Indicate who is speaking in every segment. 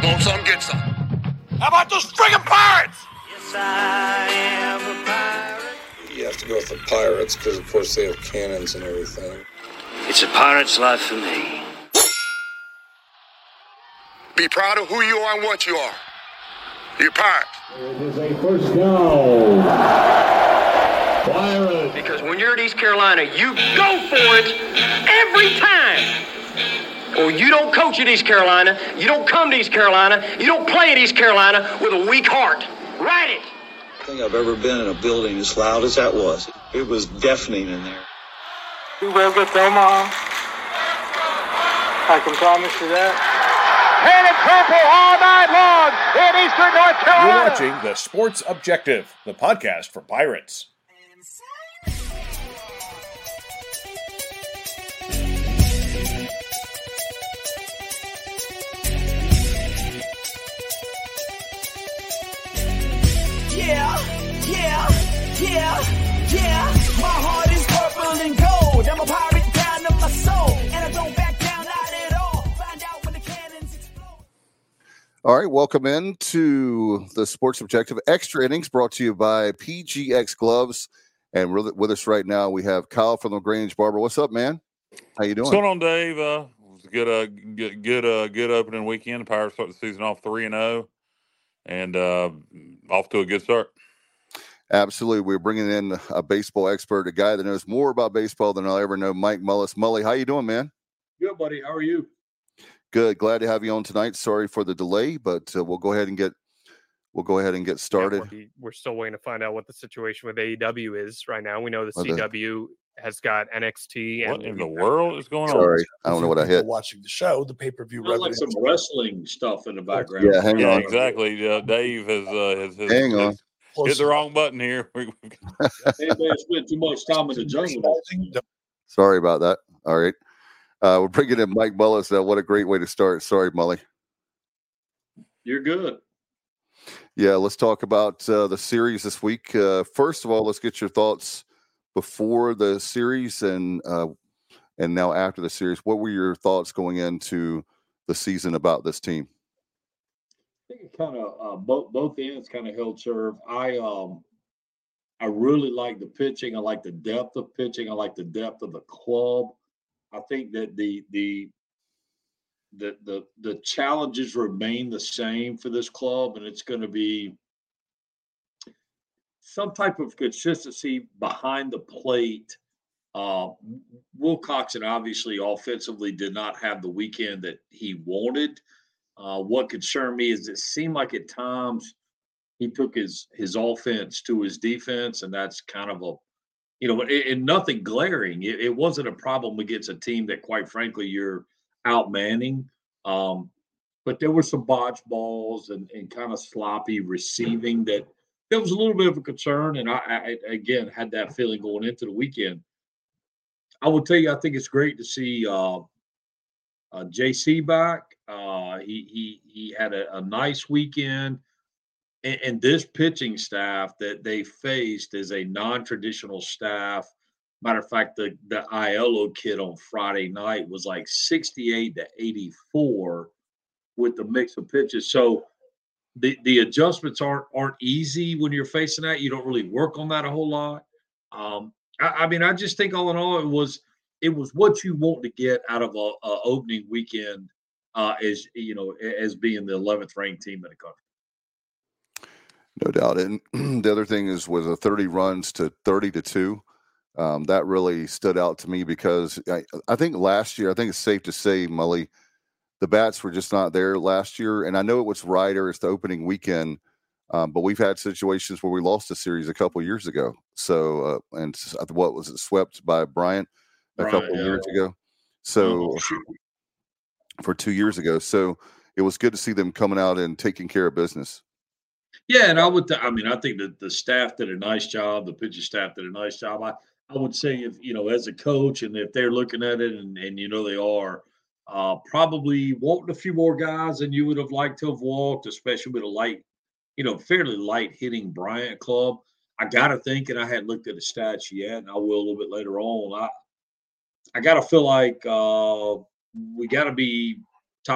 Speaker 1: Want some, get some. How about those friggin' Pirates?
Speaker 2: Yes, I am a pirate.
Speaker 3: You have to go with the Pirates because, of course, they have cannons and everything.
Speaker 2: It's a pirate's life for me.
Speaker 1: Be proud of who you are and what you are. You're Pirates.
Speaker 4: It is a first down. Pirates.
Speaker 5: Because when you're at East Carolina, you go for it every time. Or you don't coach at East Carolina, you don't come to East Carolina, you don't play at East Carolina with a weak heart. Write it.
Speaker 6: I think I've ever been in a building as loud as that was. It was deafening in there.
Speaker 7: We will get to Omaha. I can promise you that.
Speaker 5: Red and purple all night long in Eastern North Carolina.
Speaker 8: You're watching The Sports Objective, the podcast for Pirates.
Speaker 9: Yeah. My heart is purple and gold. I'm a pirate down to my soul. And I don't back down, not at all. Find out when the cannons explode.
Speaker 10: All right, welcome into the Sports Objective Extra Innings brought to you by PGX Gloves. And with us right now, we have Kyle from LaGrange Barber. What's up, man? How you doing?
Speaker 11: What's going on, Dave? It was a good opening weekend. The Pirates start the season off 3-0 and off to a good start.
Speaker 10: Absolutely. We're bringing in a baseball expert, a guy that knows more about baseball than I'll ever know, Mike Mullis. Mully, how you doing, man?
Speaker 12: Good, buddy. How are you?
Speaker 10: Good. Glad to have you on tonight. Sorry for the delay, but we'll go ahead and get started.
Speaker 13: Yeah, we're still waiting to find out what the situation with AEW is right now. We know the CW has got NXT.
Speaker 11: What in the world is going on?
Speaker 10: Sorry, I don't know what I hit.
Speaker 12: Watching the show, the pay-per-view revenue. Like some wrestling stuff in the background.
Speaker 10: Yeah, hang on.
Speaker 11: Exactly. Dave has
Speaker 10: hang on.
Speaker 11: Hit the wrong button here.
Speaker 12: Anybody spent too much time in the jungle.
Speaker 10: Sorry about that. All right. We're bringing in Mike Mullis. What a great way to start. Sorry, Mully.
Speaker 12: You're good.
Speaker 10: Yeah, let's talk about the series this week. First of all, let's get your thoughts before the series and now after the series. What were your thoughts going into the season about this team?
Speaker 12: I think it kind of both ends kind of held serve. I really like the pitching. I like the depth of pitching. I like the depth of the club. I think that the challenges remain the same for this club, and it's going to be some type of consistency behind the plate. Wilcoxon obviously offensively did not have the weekend that he wanted. What concerned me is it seemed like at times he took his offense to his defense, and that's kind of and nothing glaring. It wasn't a problem against a team that, quite frankly, you're outmanning. But there were some botched balls and kind of sloppy receiving that was a little bit of a concern. And I again had that feeling going into the weekend. I will tell you, I think it's great to see JC back. He had a nice weekend, and this pitching staff that they faced is a non-traditional staff. Matter of fact, the Aiello kid on Friday night was like 68-84 with the mix of pitches. So the adjustments aren't easy when you're facing that. You don't really work on that a whole lot. I just think all in all, it was what you want to get out of a opening weekend. As being the 11th ranked team in the country.
Speaker 10: No doubt. And the other thing is with the 30 runs to 30-2, that really stood out to me because I think last year, I think it's safe to say, Mully, the bats were just not there last year. And I know it was Ryder, it's the opening weekend, but we've had situations where we lost a series a couple of years ago. So, and what was it, swept by Bryant a couple of years ago? So, for 2 years ago. So it was good to see them coming out and taking care of business.
Speaker 12: Yeah, and I think that the staff did a nice job. The pitching staff did a nice job. I would say if, as a coach, and if they're looking at it and they are, probably wanting a few more guys than you would have liked to have walked, especially with a fairly light hitting Bryant club. I got to think, and I hadn't looked at the stats yet, and I will a little bit later on. I got to feel like we got to be top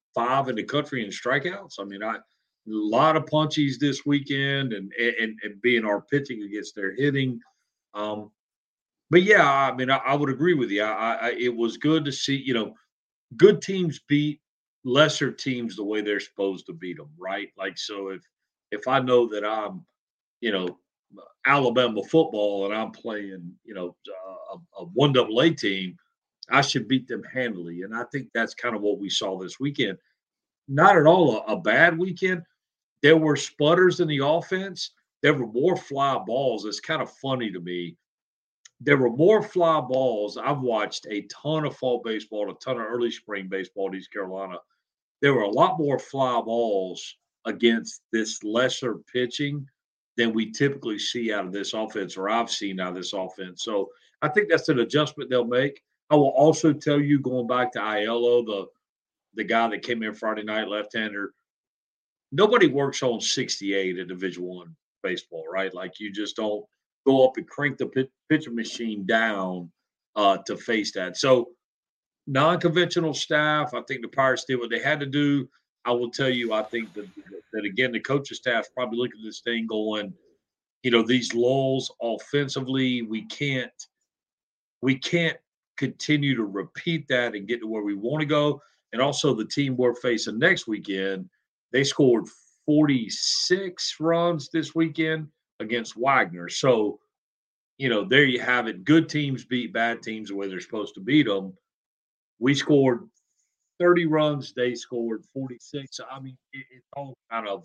Speaker 12: 5 in the country in strikeouts. I mean, a lot of punchies this weekend, and being our pitching against their hitting. But yeah, I mean, I would agree with you. It was good to see, good teams beat lesser teams the way they're supposed to beat them, right? Like, so if I know that I'm, Alabama football and I'm playing, a 1AA team, I should beat them handily. And I think that's kind of what we saw this weekend. Not at all a bad weekend. There were sputters in the offense. There were more fly balls. It's kind of funny to me. There were more fly balls. I've watched a ton of fall baseball, a ton of early spring baseball in East Carolina. There were a lot more fly balls against this lesser pitching than we typically see out of this offense, or I've seen out of this offense. So I think that's an adjustment they'll make. I will also tell you, going back to Aiello, the guy that came in Friday night, left-hander, nobody works on 68 at Division I baseball, right? Like, you just don't go up and crank the pitching machine down to face that. So non-conventional staff, I think the Pirates did what they had to do. I will tell you, I think that again, the coaching staff's probably looking at this thing going, these lulls offensively, we can't continue to repeat that and get to where we want to go. And also the team we're facing next weekend, they scored 46 runs this weekend against Wagner. So, there you have it. Good teams beat bad teams the way they're supposed to beat them. We scored 30 runs. They scored 46. So, I mean, it's all kind of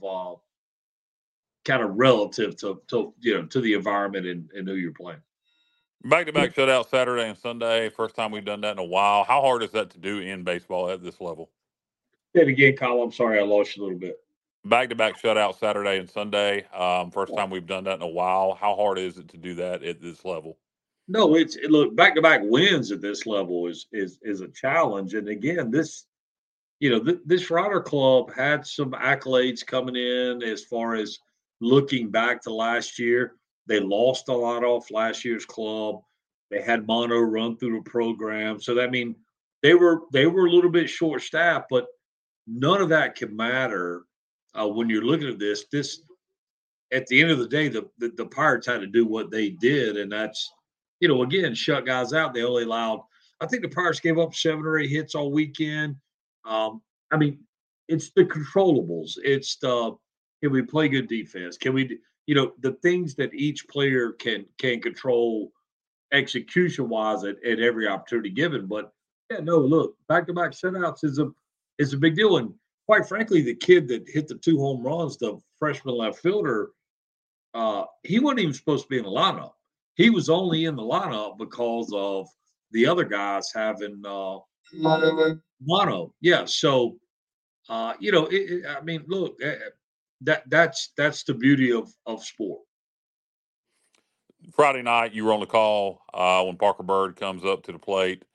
Speaker 12: relative to the environment and who you're playing.
Speaker 11: Back-to-back shutout Saturday and Sunday. First time we've done that in a while. How hard is that to do in baseball at this level?
Speaker 12: Say it again, Kyle. I'm sorry, I lost you a little bit.
Speaker 11: Back-to-back shutout Saturday and Sunday. First time we've done that in a while. How hard is it to do that at this level?
Speaker 12: No, look, back-to-back wins at this level is a challenge. And again, this Rider Club had some accolades coming in as far as looking back to last year. They lost a lot off last year's club. They had mono run through the program. So that mean they were a little bit short-staffed, but none of that can matter when you're looking at this. This, at the end of the day, the Pirates had to do what they did, and that's, again, shut guys out. They only allowed, I think the Pirates gave up 7 or 8 hits all weekend. I mean, it's the controllables. It's can we play good defense? Can we, the things that each player can control execution-wise at every opportunity given. But yeah, no, look, back-to-back shutouts is a big deal. And quite frankly, the kid that hit the 2 home runs, the freshman left fielder, he wasn't even supposed to be in the lineup. He was only in the lineup because of the other guys having mono. Yeah. So, I mean, look, that's the beauty of sport.
Speaker 11: Friday night, you were on the call when Parker Bird comes up to the plate.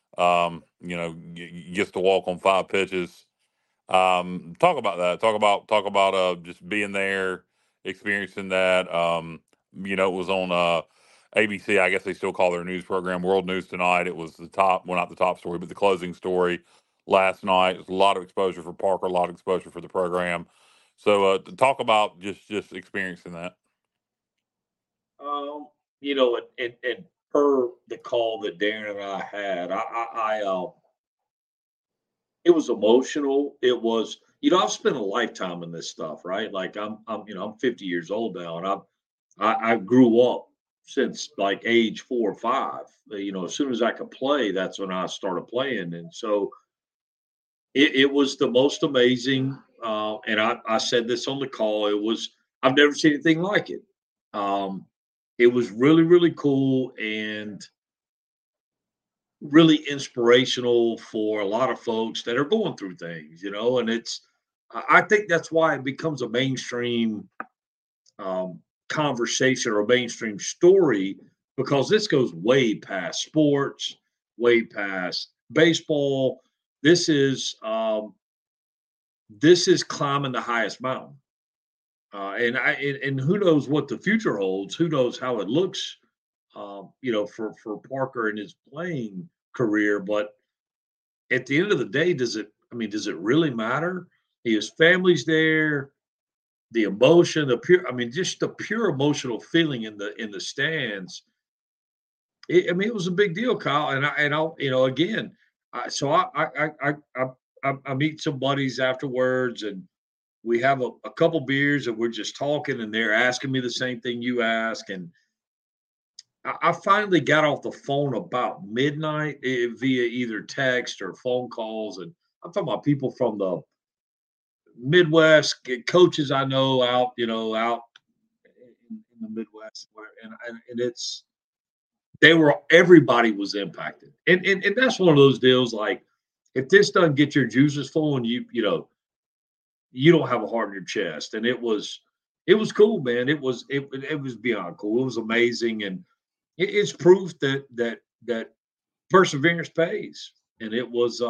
Speaker 11: Gets to walk on 5 pitches. Talk about that. Talk about just being there, experiencing that. It was on ABC. I guess they still call their news program World News Tonight. It was not the top story, but the closing story last night. It was a lot of exposure for Parker, a lot of exposure for the program. So talk about just experiencing that.
Speaker 12: And per the call that Darren and I had, it was emotional. It was, I've spent a lifetime in this stuff, right? Like I'm 50 years old now, and I grew up since like age 4 or 5. As soon as I could play, that's when I started playing, and so it was the most amazing. And I said this on the call. I've never seen anything like it. It was really, really cool and really inspirational for a lot of folks that are going through things, and I think that's why it becomes a mainstream conversation or a mainstream story, because this goes way past sports, way past baseball. This is climbing the highest mountain. And who knows what the future holds? Who knows how it looks, for Parker in his playing career? But at the end of the day, does it I mean, does it really matter? His family's there, the emotion, just the pure emotional feeling in the stands. It was a big deal, Kyle. Again, I meet some buddies afterwards, and we have a couple beers, and we're just talking, and they're asking me the same thing you ask, and I finally got off the phone about midnight via either text or phone calls, and I'm talking about people from the Midwest, coaches I know out in the Midwest, and everybody was impacted, and that's one of those deals. Like, if this doesn't get your juices flowing, you don't have a heart in your chest, and it was cool, man. It was beyond cool. It was amazing, and it's proof that perseverance pays, and it was.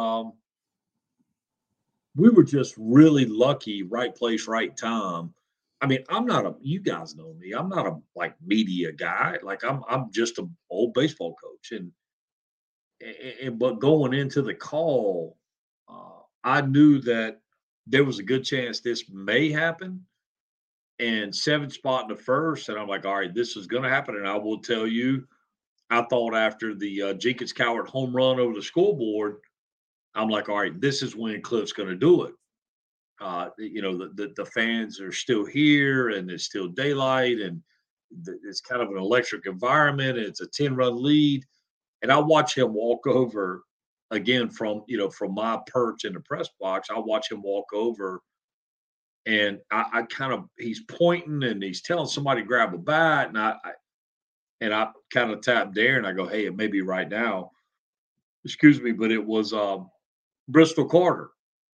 Speaker 12: We were just really lucky, right place, right time. I mean, you guys know me. I'm not a media guy. Like, I'm just an old baseball coach. But going into the call, I knew that there was a good chance this may happen. And 7th spot in the first. And I'm like, all right, this is going to happen. And I will tell you, I thought after the Jenkins Cowart home run over the scoreboard, I'm like, all right, this is when Cliff's going to do it. The fans are still here, and it's still daylight, and it's kind of an electric environment. And it's a 10-run lead, and I watch him walk over again from my perch in the press box. I watch him walk over, and he's pointing and he's telling somebody to grab a bat, and I kind of tap Darren. I go, hey, it may be right now. Excuse me, but it was Bristol Carter.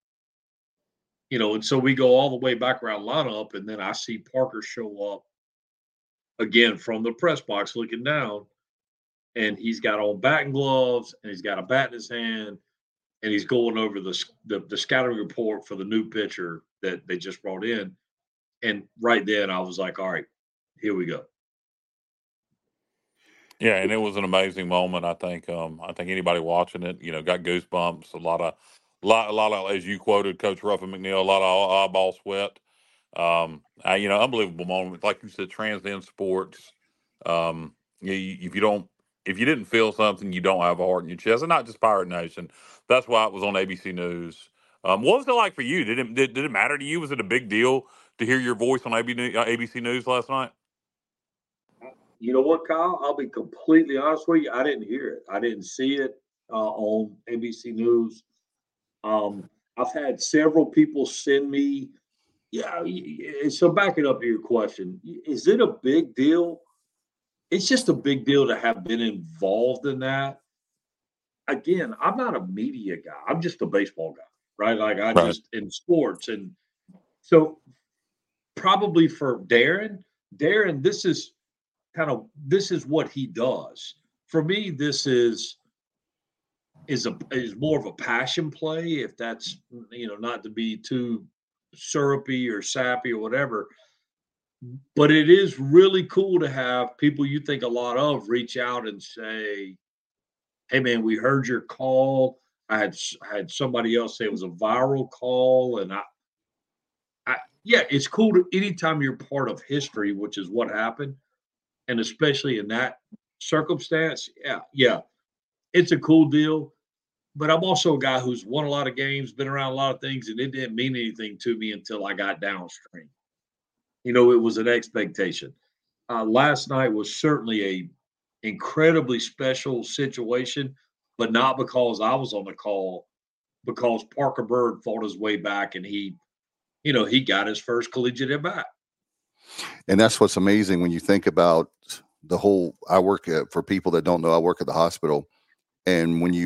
Speaker 12: And so we go all the way back around lineup, and then I see Parker show up again from the press box looking down, and he's got on batting gloves, and he's got a bat in his hand, and he's going over the scouting report for the new pitcher that they just brought in. And right then I was like, all right, here we go.
Speaker 11: Yeah, and it was an amazing moment. I think anybody watching it, got goosebumps. A lot of, as you quoted Coach Ruffin McNeil, a lot of eyeball sweat. Unbelievable moment. Like you said, transcend sports. If you didn't feel something, you don't have a heart in your chest, and not just Pirate Nation. That's why it was on ABC News. What was it like for you? Did it matter to you? Was it a big deal to hear your voice on ABC News last night?
Speaker 12: You know what, Kyle? I'll be completely honest with you. I didn't hear it. I didn't see it on ABC News. I've had several people send me. Yeah. So backing up to your question, is it a big deal? It's just a big deal to have been involved in that. Again, I'm not a media guy. I'm just a baseball guy, right? Like just in sports. And so probably for Darren, this is what he does. For me, this is more of a passion play, if that's, not to be too syrupy or sappy or whatever. But it is really cool to have people you think a lot of reach out and say, hey, man, we heard your call. I had somebody else say it was a viral call. And it's cool anytime you're part of history, which is what happened. And especially in that circumstance, yeah, it's a cool deal. But I'm also a guy who's won a lot of games, been around a lot of things, and it didn't mean anything to me until I got downstream. It was an expectation. Last night was certainly a incredibly special situation, but not because I was on the call, because Parker Byrd fought his way back, and he got his first collegiate at bat.
Speaker 10: And that's what's amazing when you think about the whole. For people that don't know, I work at the hospital, and when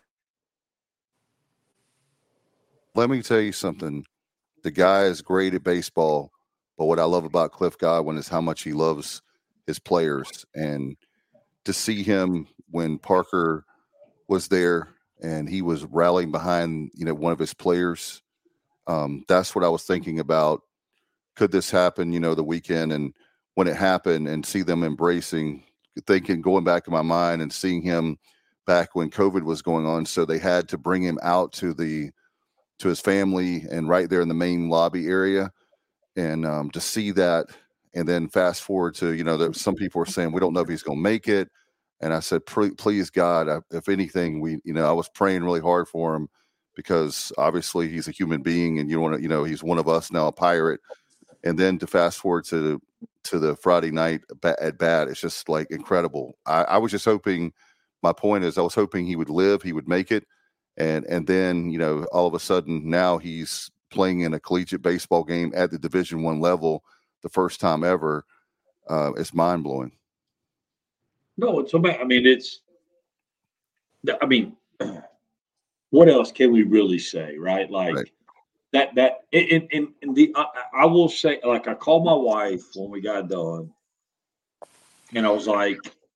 Speaker 10: let me tell you something. The guy is great at baseball, but what I love about Cliff Godwin is how much he loves his players. And to see him when Parker was there and he was rallying behind, one of his players, that's what I was thinking about. Could this happen, the weekend? And when it happened, and see them embracing, going back in my mind and seeing him back when COVID was going on. So they had to bring him out to to his family and right there in the main lobby area. And to see that, and then fast forward to, that some people were saying, we don't know if he's going to make it. And I said, please God, if anything, I was praying really hard for him, because obviously he's a human being and you want to, he's one of us now, a Pirate. And then to fast forward to the Friday night at bat, it's just like incredible. I was just hoping, my point is I was hoping he would live, he would make it. And then, all of a sudden now he's playing in a collegiate baseball game at the Division I level, the first time ever. It's mind blowing.
Speaker 12: No, it's about, what else can we really say, right? Like that in the, I will say, like, I called my wife when we got done and I was like,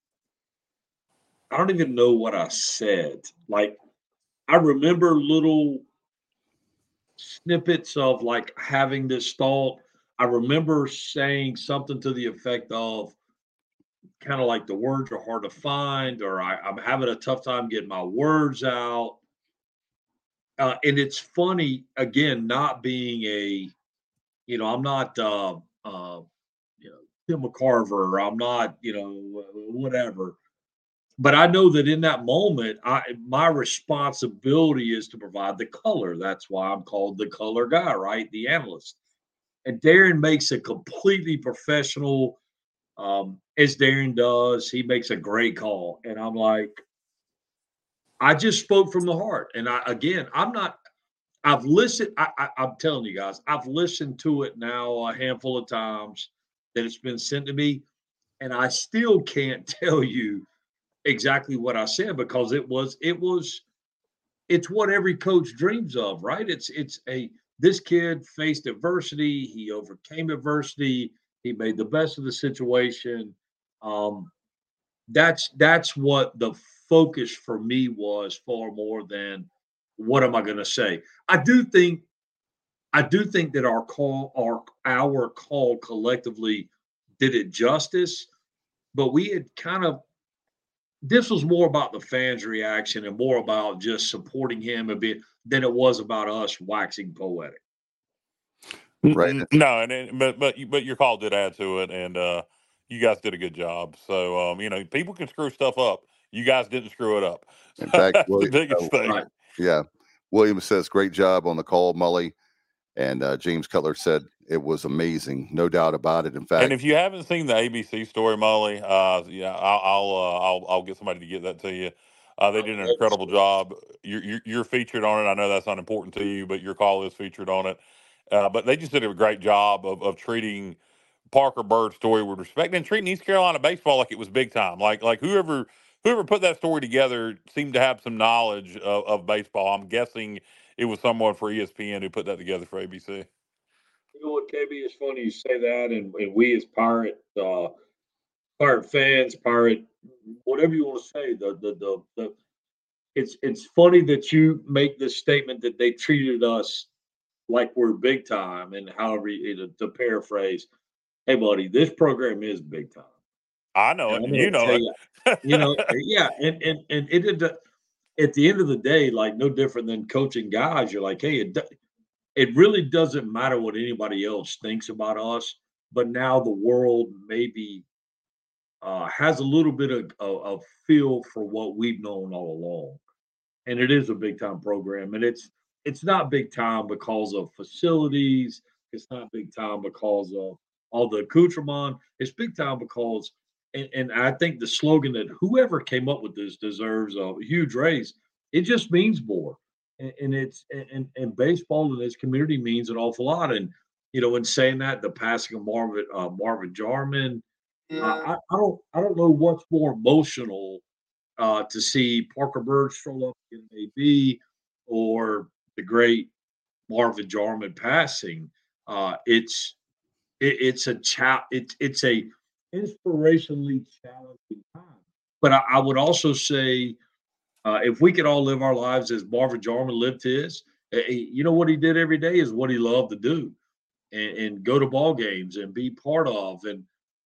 Speaker 12: I don't even know what I said. Like, I remember little snippets of like having this thought. I remember saying something to the effect of kind of like the words are hard to find, or I'm having a tough time getting my words out. And it's funny, again, not being I'm not, Tim McCarver, I'm not, whatever. But I know that in that moment, my responsibility is to provide the color. That's why I'm called the color guy, right? The analyst. And Darren makes a completely professional, as Darren does. He makes a great call. And I'm like, I just spoke from the heart. And I've listened. I'm telling you guys, I've listened to it now a handful of times that it's been sent to me. And I still can't tell you exactly what I said, because it's what every coach dreams of, right? This kid faced adversity. He overcame adversity. He made the best of the situation. That's what the focus for me was, far more than what am I going to say. I do think that our call collectively did it justice, but we had this was more about the fans' reaction and more about just supporting him a bit than it was about us waxing poetic.
Speaker 10: Right.
Speaker 11: No, but your call did add to it, and you guys did a good job. So people can screw stuff up. You guys didn't screw it up.
Speaker 10: In fact,
Speaker 11: that's the biggest thing.
Speaker 12: Right.
Speaker 10: Yeah. William says, great job on the call, Mully. And James Cutler said it was amazing, no doubt about it. In fact,
Speaker 11: and if you haven't seen the ABC story, Mully, I'll get somebody to get that to you. They did an incredible job. You're featured on it. I know that's not important to you, but your call is featured on it. But they just did a great job of treating Parker Bird's story with respect and treating East Carolina baseball like it was big time. Like whoever put that story together seemed to have some knowledge of baseball. I'm guessing it was someone for ESPN who put that together for ABC.
Speaker 12: You know what, KB? It's funny you say that, and we as Pirate fans, whatever you want to say, it's funny that you make this statement that they treated us like we're big time, and however to paraphrase, hey buddy, this program is big time.
Speaker 11: I know it, and you know it.
Speaker 12: Yeah, and it at the end of the day, like no different than coaching guys. You're like, hey, it really doesn't matter what anybody else thinks about us, but now the world maybe has a little bit of feel for what we've known all along, and it is a big time program, and it's not big time because of facilities. It's not big time because of all the accoutrement. It's big time because, and I think the slogan that whoever came up with this deserves a huge raise. It just means more. And baseball in this community means an awful lot. And, in saying that, the passing of Marvin Jarman, I don't know what's more emotional to see Parker Bird stroll up in AB or the great Marvin Jarman passing. It's a inspirationally challenging time. But I would also say, if we could all live our lives as Marvin Jarman lived his, what he did every day is what he loved to do, and go to ball games and be part of, and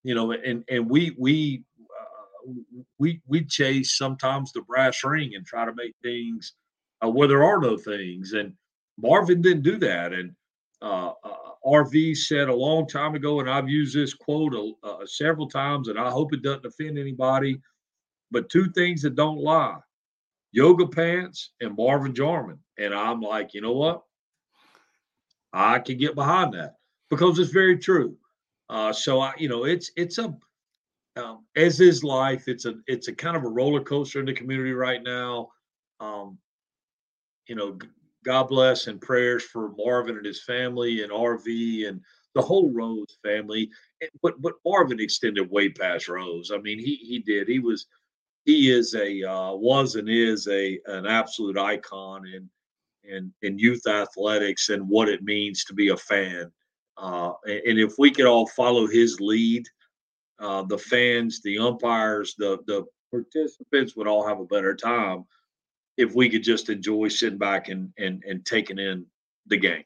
Speaker 12: we chase sometimes the brass ring and try to make things where there are no things. And Marvin didn't do that. And RV said a long time ago, and I've used this quote several times, and I hope it doesn't offend anybody, but two things that don't lie: yoga pants and Marvin Jarman. And I'm like, you know what? I can get behind that because it's very true. So it's a as is life. It's a kind of a roller coaster in the community right now. God bless and prayers for Marvin and his family and RV and the whole Rose family. But Marvin extended way past Rose. I mean, he did. He was and is an absolute icon in youth athletics and what it means to be a fan. And if we could all follow his lead, the fans, the umpires, the participants would all have a better time if we could just enjoy sitting back and taking in the game.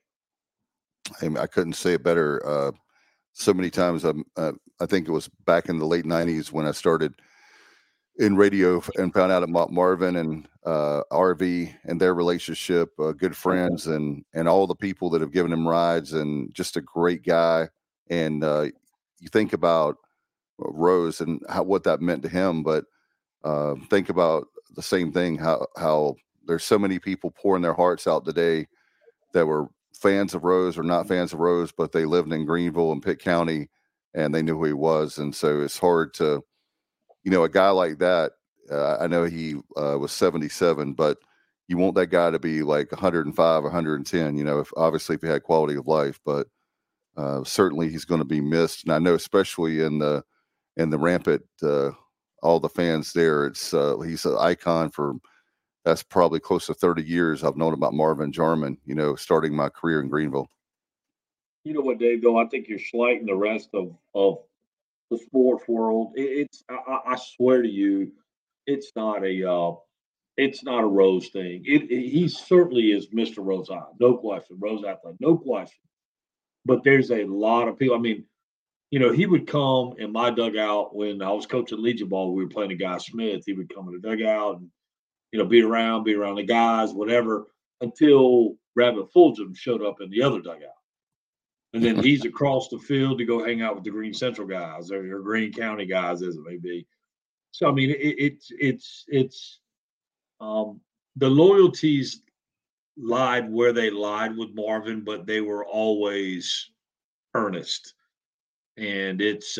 Speaker 10: I couldn't say it better. So many times, I think it was back in the late 90s when I started in radio and found out about Marvin and RV and their relationship, good friends, and all the people that have given him rides, and just a great guy. And you think about Rose and what that meant to him, but think about the same thing, how there's so many people pouring their hearts out today that were fans of Rose or not fans of Rose, but they lived in Greenville and Pitt County and they knew who he was. And so it's hard to, a guy like that, I know he was 77, but you want that guy to be like 105 or 110, if he had quality of life, but certainly he's going to be missed. And I know, especially in the Rampant, all the fans there, he's an icon that's probably close to 30 years I've known about Marvin Jarman, starting my career in Greenville.
Speaker 12: You know what, Dave, though, I think you're slighting the rest of the sports world. I swear to you, it's not a Rose thing. He certainly is Mr. Rose, no question. Rose athlete, no question. But there's a lot of people. I mean, he would come in my dugout when I was coaching Legion ball. We were playing a guy Smith. He would come in the dugout and be around the guys, whatever, until Rabbit Fulgham showed up in the other dugout. And then he's across the field to go hang out with the Green Central guys or Green County guys, as it may be. So I mean, it's the loyalties lied where they lied with Marvin, but they were always earnest. And it's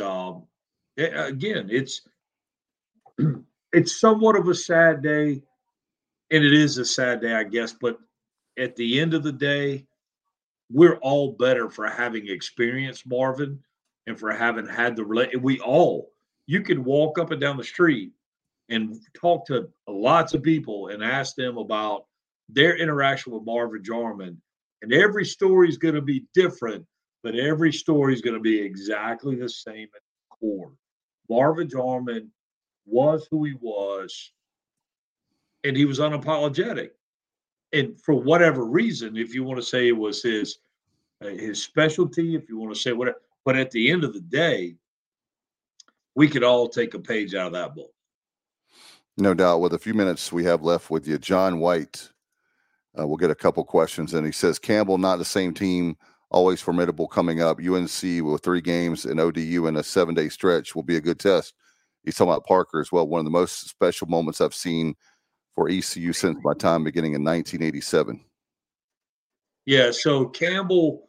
Speaker 12: somewhat of a sad day, and it is a sad day, I guess. But at the end of the day, we're all better for having experienced Marvin and for having had you can walk up and down the street and talk to lots of people and ask them about their interaction with Marvin Jarman. And every story is going to be different, but every story is going to be exactly the same at the core. Marvin Jarman was who he was, and he was unapologetic. And for whatever reason, if you want to say it was his specialty, if you want to say whatever, but at the end of the day, we could all take a page out of that book.
Speaker 10: No doubt. With a few minutes we have left with you, John White, we'll get a couple questions. And he says, Campbell, not the same team, always formidable coming up. UNC with 3 games and ODU in a 7-day stretch will be a good test. He's talking about Parker as well. One of the most special moments I've seen for ECU since my time beginning in 1987.
Speaker 12: Yeah, so Campbell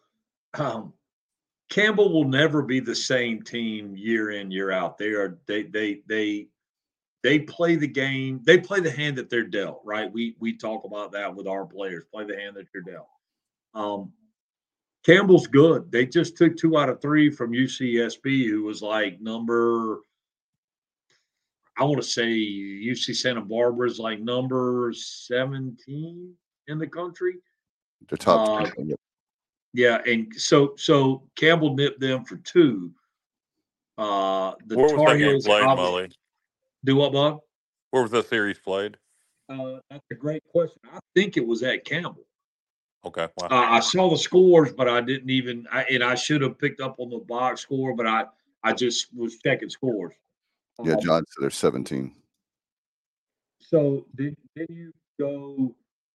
Speaker 12: will never be the same team year in, year out. They play the game. They play the hand that they're dealt, right? We talk about that with our players. Play the hand that you're dealt. Campbell's good. They just took 2 out of 3 from UCSB, who was like number, I want to say UC Santa Barbara is like number 17 in the country.
Speaker 10: The top.
Speaker 12: Yeah, and so Campbell nipped them for 2. The
Speaker 11: Where was that game played, Mully?
Speaker 12: Do what, Bob?
Speaker 11: Where was that series played?
Speaker 12: That's a great question. I think it was at Campbell.
Speaker 11: Okay. Wow.
Speaker 12: I saw the scores, but I didn't even. I should have picked up on the box score, but I just was checking scores.
Speaker 10: Yeah, John said they're 17.
Speaker 12: So did you go?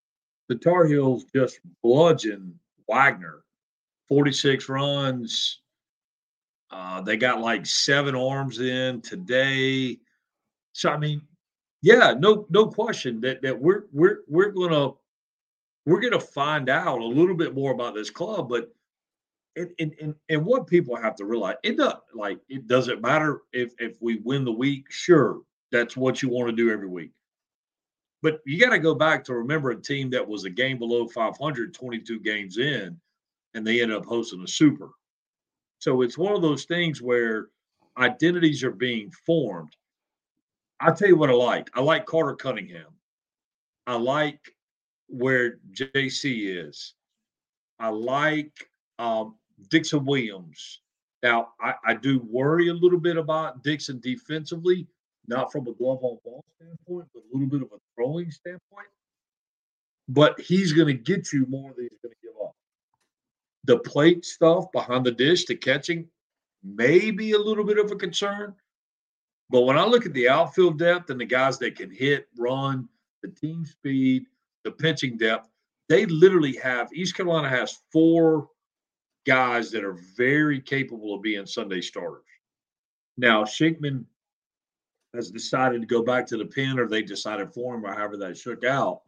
Speaker 12: the Tar Heels just bludgeoned Wagner, 46 runs. They got like 7 arms in today. So I mean, yeah, no question that we're gonna find out a little bit more about this club. But and what people have to realize, it doesn't matter if we win the week. Sure, that's what you want to do every week. But you got to go back to remember a team that was a game below 500, 22 games in, and they ended up hosting a super. So it's one of those things where identities are being formed. I'll tell you what I like. I like Carter Cunningham. I like where JC is. I like Dixon Williams. Now, I do worry a little bit about Dixon defensively, not from a glove-on-ball standpoint, but a little bit of a throwing standpoint. But he's going to get you more than he's going to give up. The plate stuff behind the dish, the catching, may be a little bit of a concern. But when I look at the outfield depth and the guys that can hit, run, the team speed, the pitching depth, they literally have – East Carolina has 4 guys that are very capable of being Sunday starters. Now, Shinkman has decided to go back to the pen, or they decided for him, or however that shook out.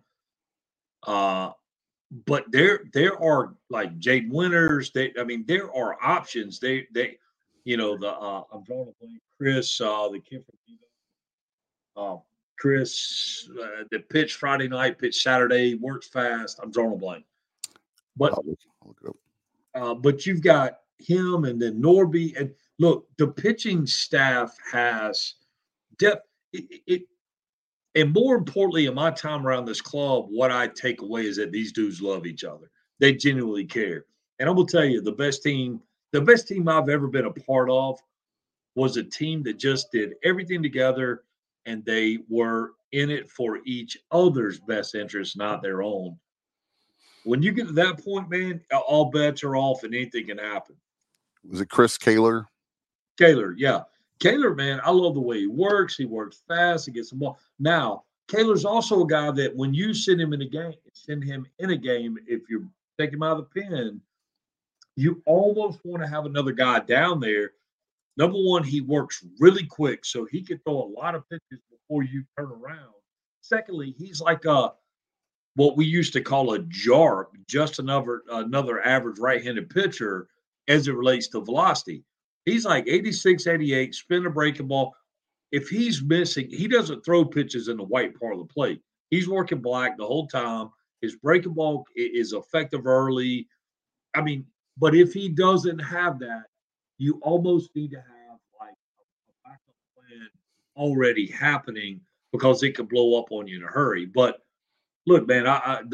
Speaker 12: But there are like Jaden Winters. There are options. I'm drawing a blank. Chris, the kid from Chris, that pitched Friday night, pitched Saturday, works fast. I'm drawing a blank. But but you've got him and then Norby. And look, the pitching staff has depth. And more importantly, in my time around this club, what I take away is that these dudes love each other. They genuinely care. And I will tell you, the best team I've ever been a part of was a team that just did everything together, and they were in it for each other's best interest, not their own. When you get to that point, man, all bets are off and anything can happen.
Speaker 10: Was it Chris Kaler?
Speaker 12: Kaler, yeah. Kaler, man, I love the way he works. He works fast. He gets the ball. Now, Kaler's also a guy that when you send him in a game, if you take him out of the pen, you almost want to have another guy down there. Number one, he works really quick, so he can throw a lot of pitches before you turn around. Secondly, he's like what we used to call a JARP, just another average right-handed pitcher as it relates to velocity. He's like 86, 88, spin a breaking ball. If he's missing, he doesn't throw pitches in the white part of the plate. He's working black the whole time. His breaking ball is effective early. But if he doesn't have that, you almost need to have like a backup plan already happening because it could blow up on you in a hurry. But look, man, I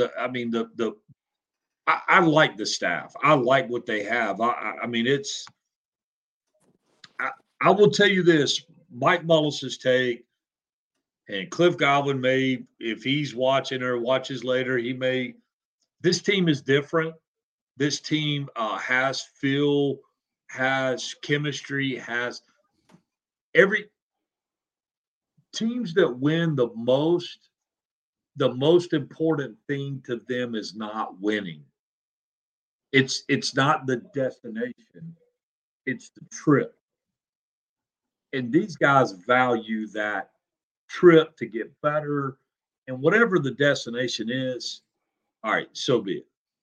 Speaker 12: like the staff. I like what they have. I will tell you this, Mike Mullis's take, and Cliff Godwin may, if he's watching or watches later, this team is different. This team has feel, has chemistry, has teams that win the most important thing to them is not winning. It's not the destination, it's the trip. And these guys value that trip to get better. And whatever the destination is, all right, so be it.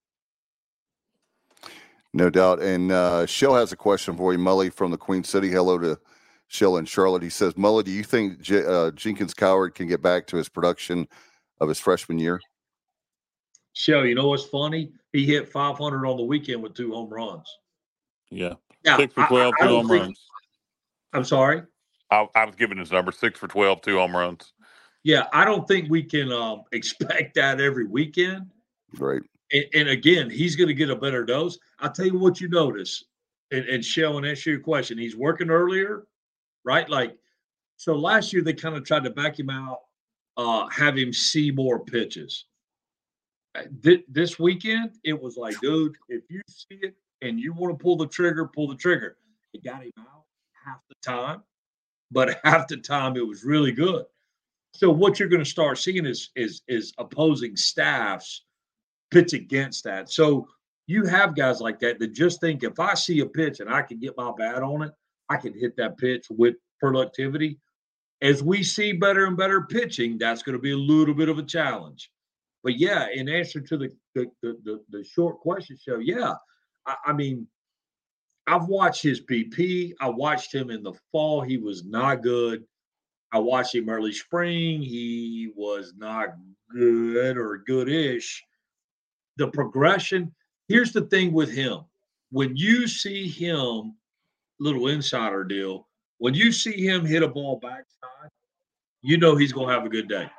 Speaker 10: No doubt. And Shell has a question for you, Mully, from the Queen City. Hello to Shell in Charlotte. He says, Mully, do you think Jenkins Coward can get back to his production of his freshman year?
Speaker 12: Shell, you know what's funny? He hit 500 on the weekend with 2 home runs.
Speaker 11: Yeah.
Speaker 12: Now,
Speaker 11: 6 for 12, 2 home runs.
Speaker 12: I'm sorry?
Speaker 11: I was giving his number, 6 for 12, 2 home runs.
Speaker 12: Yeah, I don't think we can expect that every weekend.
Speaker 10: Right.
Speaker 12: And again, he's going to get a better dose. I'll tell you what you notice, and Shell, and answer your question, he's working earlier, right? So last year they kind of tried to back him out, have him see more pitches. This weekend, it was like, dude, if you see it and you want to pull the trigger, pull the trigger. It got him out half the time, but half the time it was really good. So what you're going to start seeing is opposing staffs pitch against that. So you have guys like that just think if I see a pitch and I can get my bat on it, I can hit that pitch with productivity. As we see better and better pitching, that's going to be a little bit of a challenge. But yeah, in answer to the short question show, yeah, I mean, I've watched his BP. I watched him in the fall. He was not good. I watched him early spring. He was not good or goodish. The progression. Here's the thing with him. When you see him, little insider deal, when you see him hit a ball backside, you know he's going to have a good day.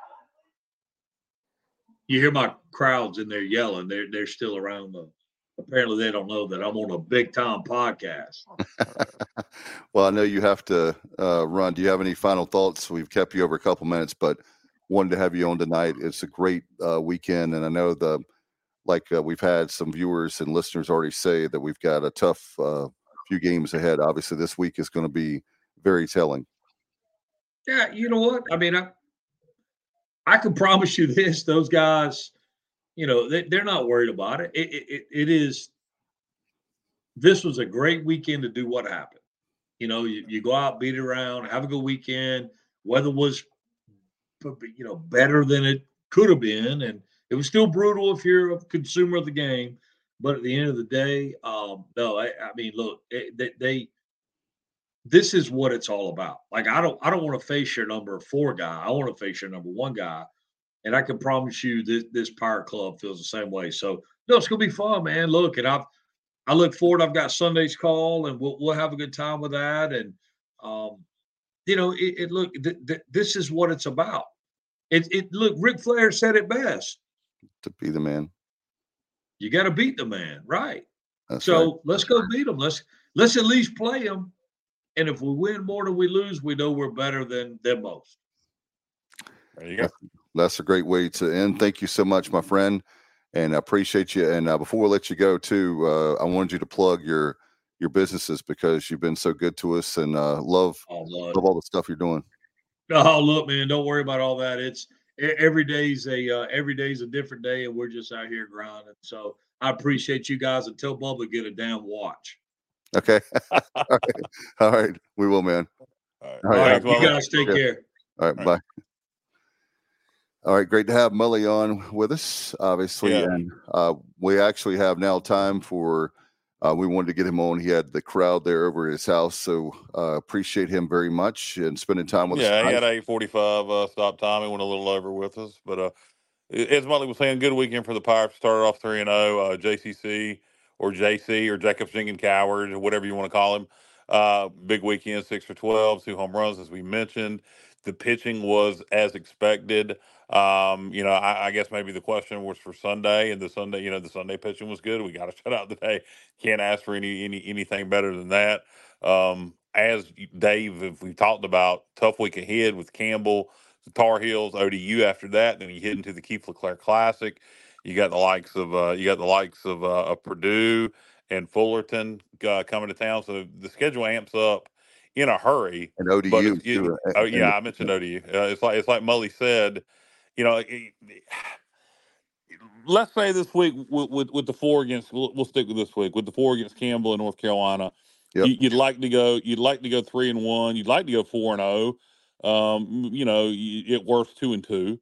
Speaker 12: You hear my crowds in there yelling. They're still around, though. Apparently, they don't know that I'm on a big-time podcast.
Speaker 10: Well, I know you have to run. Do you have any final thoughts? We've kept you over a couple minutes, but wanted to have you on tonight. It's a great weekend, and I know we've had some viewers and listeners already say that we've got a tough few games ahead. Obviously, this week is going to be very telling.
Speaker 12: Yeah, you know what? I mean, I can promise you this: those guys, they're not worried about it. It is. This was a great weekend to do what happened. You go out, beat it around, have a good weekend. Weather was, better than it could have been, and it was still brutal if you're a consumer of the game. But at the end of the day, no, I mean, look, this is what it's all about. Like, I don't want to face your number 4 guy. I want to face your number 1 guy. And I can promise you this Pirate Club feels the same way. So, no, it's going to be fun, man. Look, and I look forward. I've got Sunday's call, and we'll have a good time with that. And, this is what it's about. Look, Ric Flair said it best.
Speaker 10: To be the man.
Speaker 12: You got to beat the man, right?
Speaker 10: That's right.
Speaker 12: Let's go beat him. Let's at least play him. And if we win more than we lose, we know we're better than most.
Speaker 11: There you go.
Speaker 10: That's a great way to end. Thank you so much, my friend, and I appreciate you. And before we let you go, too, I wanted you to plug your businesses because you've been so good to us and love all the stuff you're doing.
Speaker 12: Oh, look, man, don't worry about all that. It's every day's a different day, and we're just out here grinding. So I appreciate you guys, and tell Bubba get a damn watch.
Speaker 10: Okay. All right. We will, man.
Speaker 12: All right. You guys take care.
Speaker 10: All right. Bye. All right. Great to have Mully on with us, obviously. Yeah. And we actually have now time for, we wanted to get him on. He had the crowd there over at his house. So appreciate him very much and spending time with us.
Speaker 11: Yeah, he had 8:45 stop time. He went a little over with us. But as Mully was saying, good weekend for the Pirates. Started off 3-0. JCC or JC or Jacob Singing Coward, or whatever you want to call him. Big weekend, 6 for 12, 2 home runs, as we mentioned. The pitching was as expected. I guess maybe the question was for Sunday, and the Sunday pitching was good. We got a shutout today. Can't ask for anything better than that. As Dave, if we talked about, tough week ahead with Campbell, the Tar Heels, ODU after that. Then you head into the Keith LeClaire Classic. You got the likes of Purdue and Fullerton coming to town. So the schedule amps up in a hurry.
Speaker 10: And ODU too.
Speaker 11: I mentioned ODU. It's like Mully said. Let's say this week with the 4 against. We'll stick with this week with the 4 against Campbell in North Carolina.
Speaker 10: Yep.
Speaker 11: You'd like to go 3-1. You'd like to go 4-0. At worst 2-2.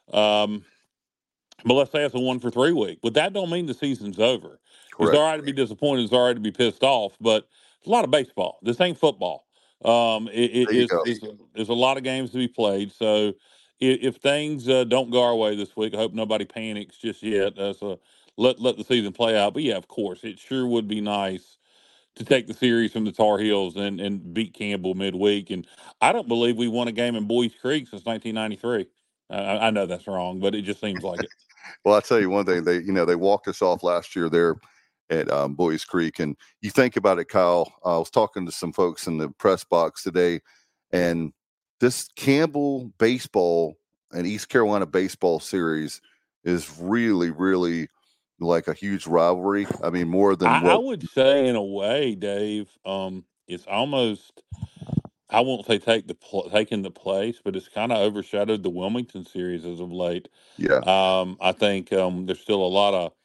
Speaker 11: But let's say it's a 1-for-3 week. But that don't mean the season's over. Correct. It's all right to be disappointed. It's all right to be pissed off. But it's a lot of baseball. This ain't football. There's a lot of games to be played. So if things don't go our way this week, I hope nobody panics just yet. So let the season play out. But yeah, of course, it sure would be nice to take the series from the Tar Heels and beat Campbell midweek. And I don't believe we won a game in Boys Creek since 1993. I know that's wrong, but it just seems like it.
Speaker 10: Well, I'll tell you one thing. They walked us off last year there at Boys Creek. And you think about it, Kyle. I was talking to some folks in the press box today, and this Campbell baseball and East Carolina baseball series is really, really like a huge rivalry. I mean, more than
Speaker 11: I would say, in a way, Dave. It's almost, I won't say taking the place, but it's kind of overshadowed the Wilmington series as of late.
Speaker 10: Yeah.
Speaker 11: I think there's still a lot of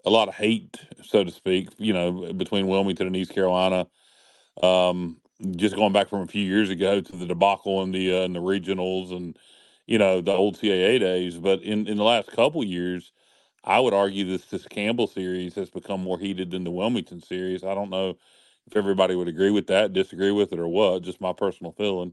Speaker 11: a lot of hate, so to speak, between Wilmington and East Carolina. Just going back from a few years ago to the debacle in the regionals and the old CAA days. But in the last couple years, I would argue this Campbell series has become more heated than the Wilmington series. I don't know if everybody would agree with that, disagree with it, or what. Just my personal feeling.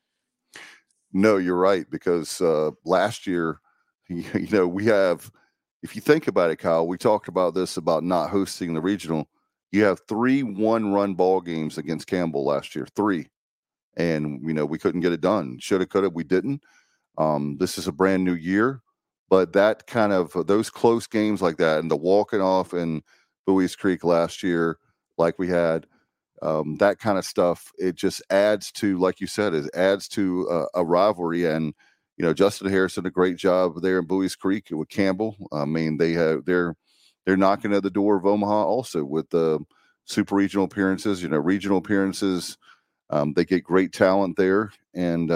Speaker 10: No, you're right, because last year, we have, if you think about it, Kyle, we talked about this about not hosting the regional. You have 3 one-run ball games against Campbell last year, 3. And, we couldn't get it done. Shoulda, coulda, we didn't. This is a brand new year. But that kind of, those close games like that, and the walking off in Bowie's Creek last year, like we had, that kind of stuff, it just adds to, like you said, it adds to a rivalry. And, Justin Harris did a great job there in Bowie's Creek with Campbell. I mean, they're knocking at the door of Omaha also with the super regional appearances, regional appearances. They get great talent there, and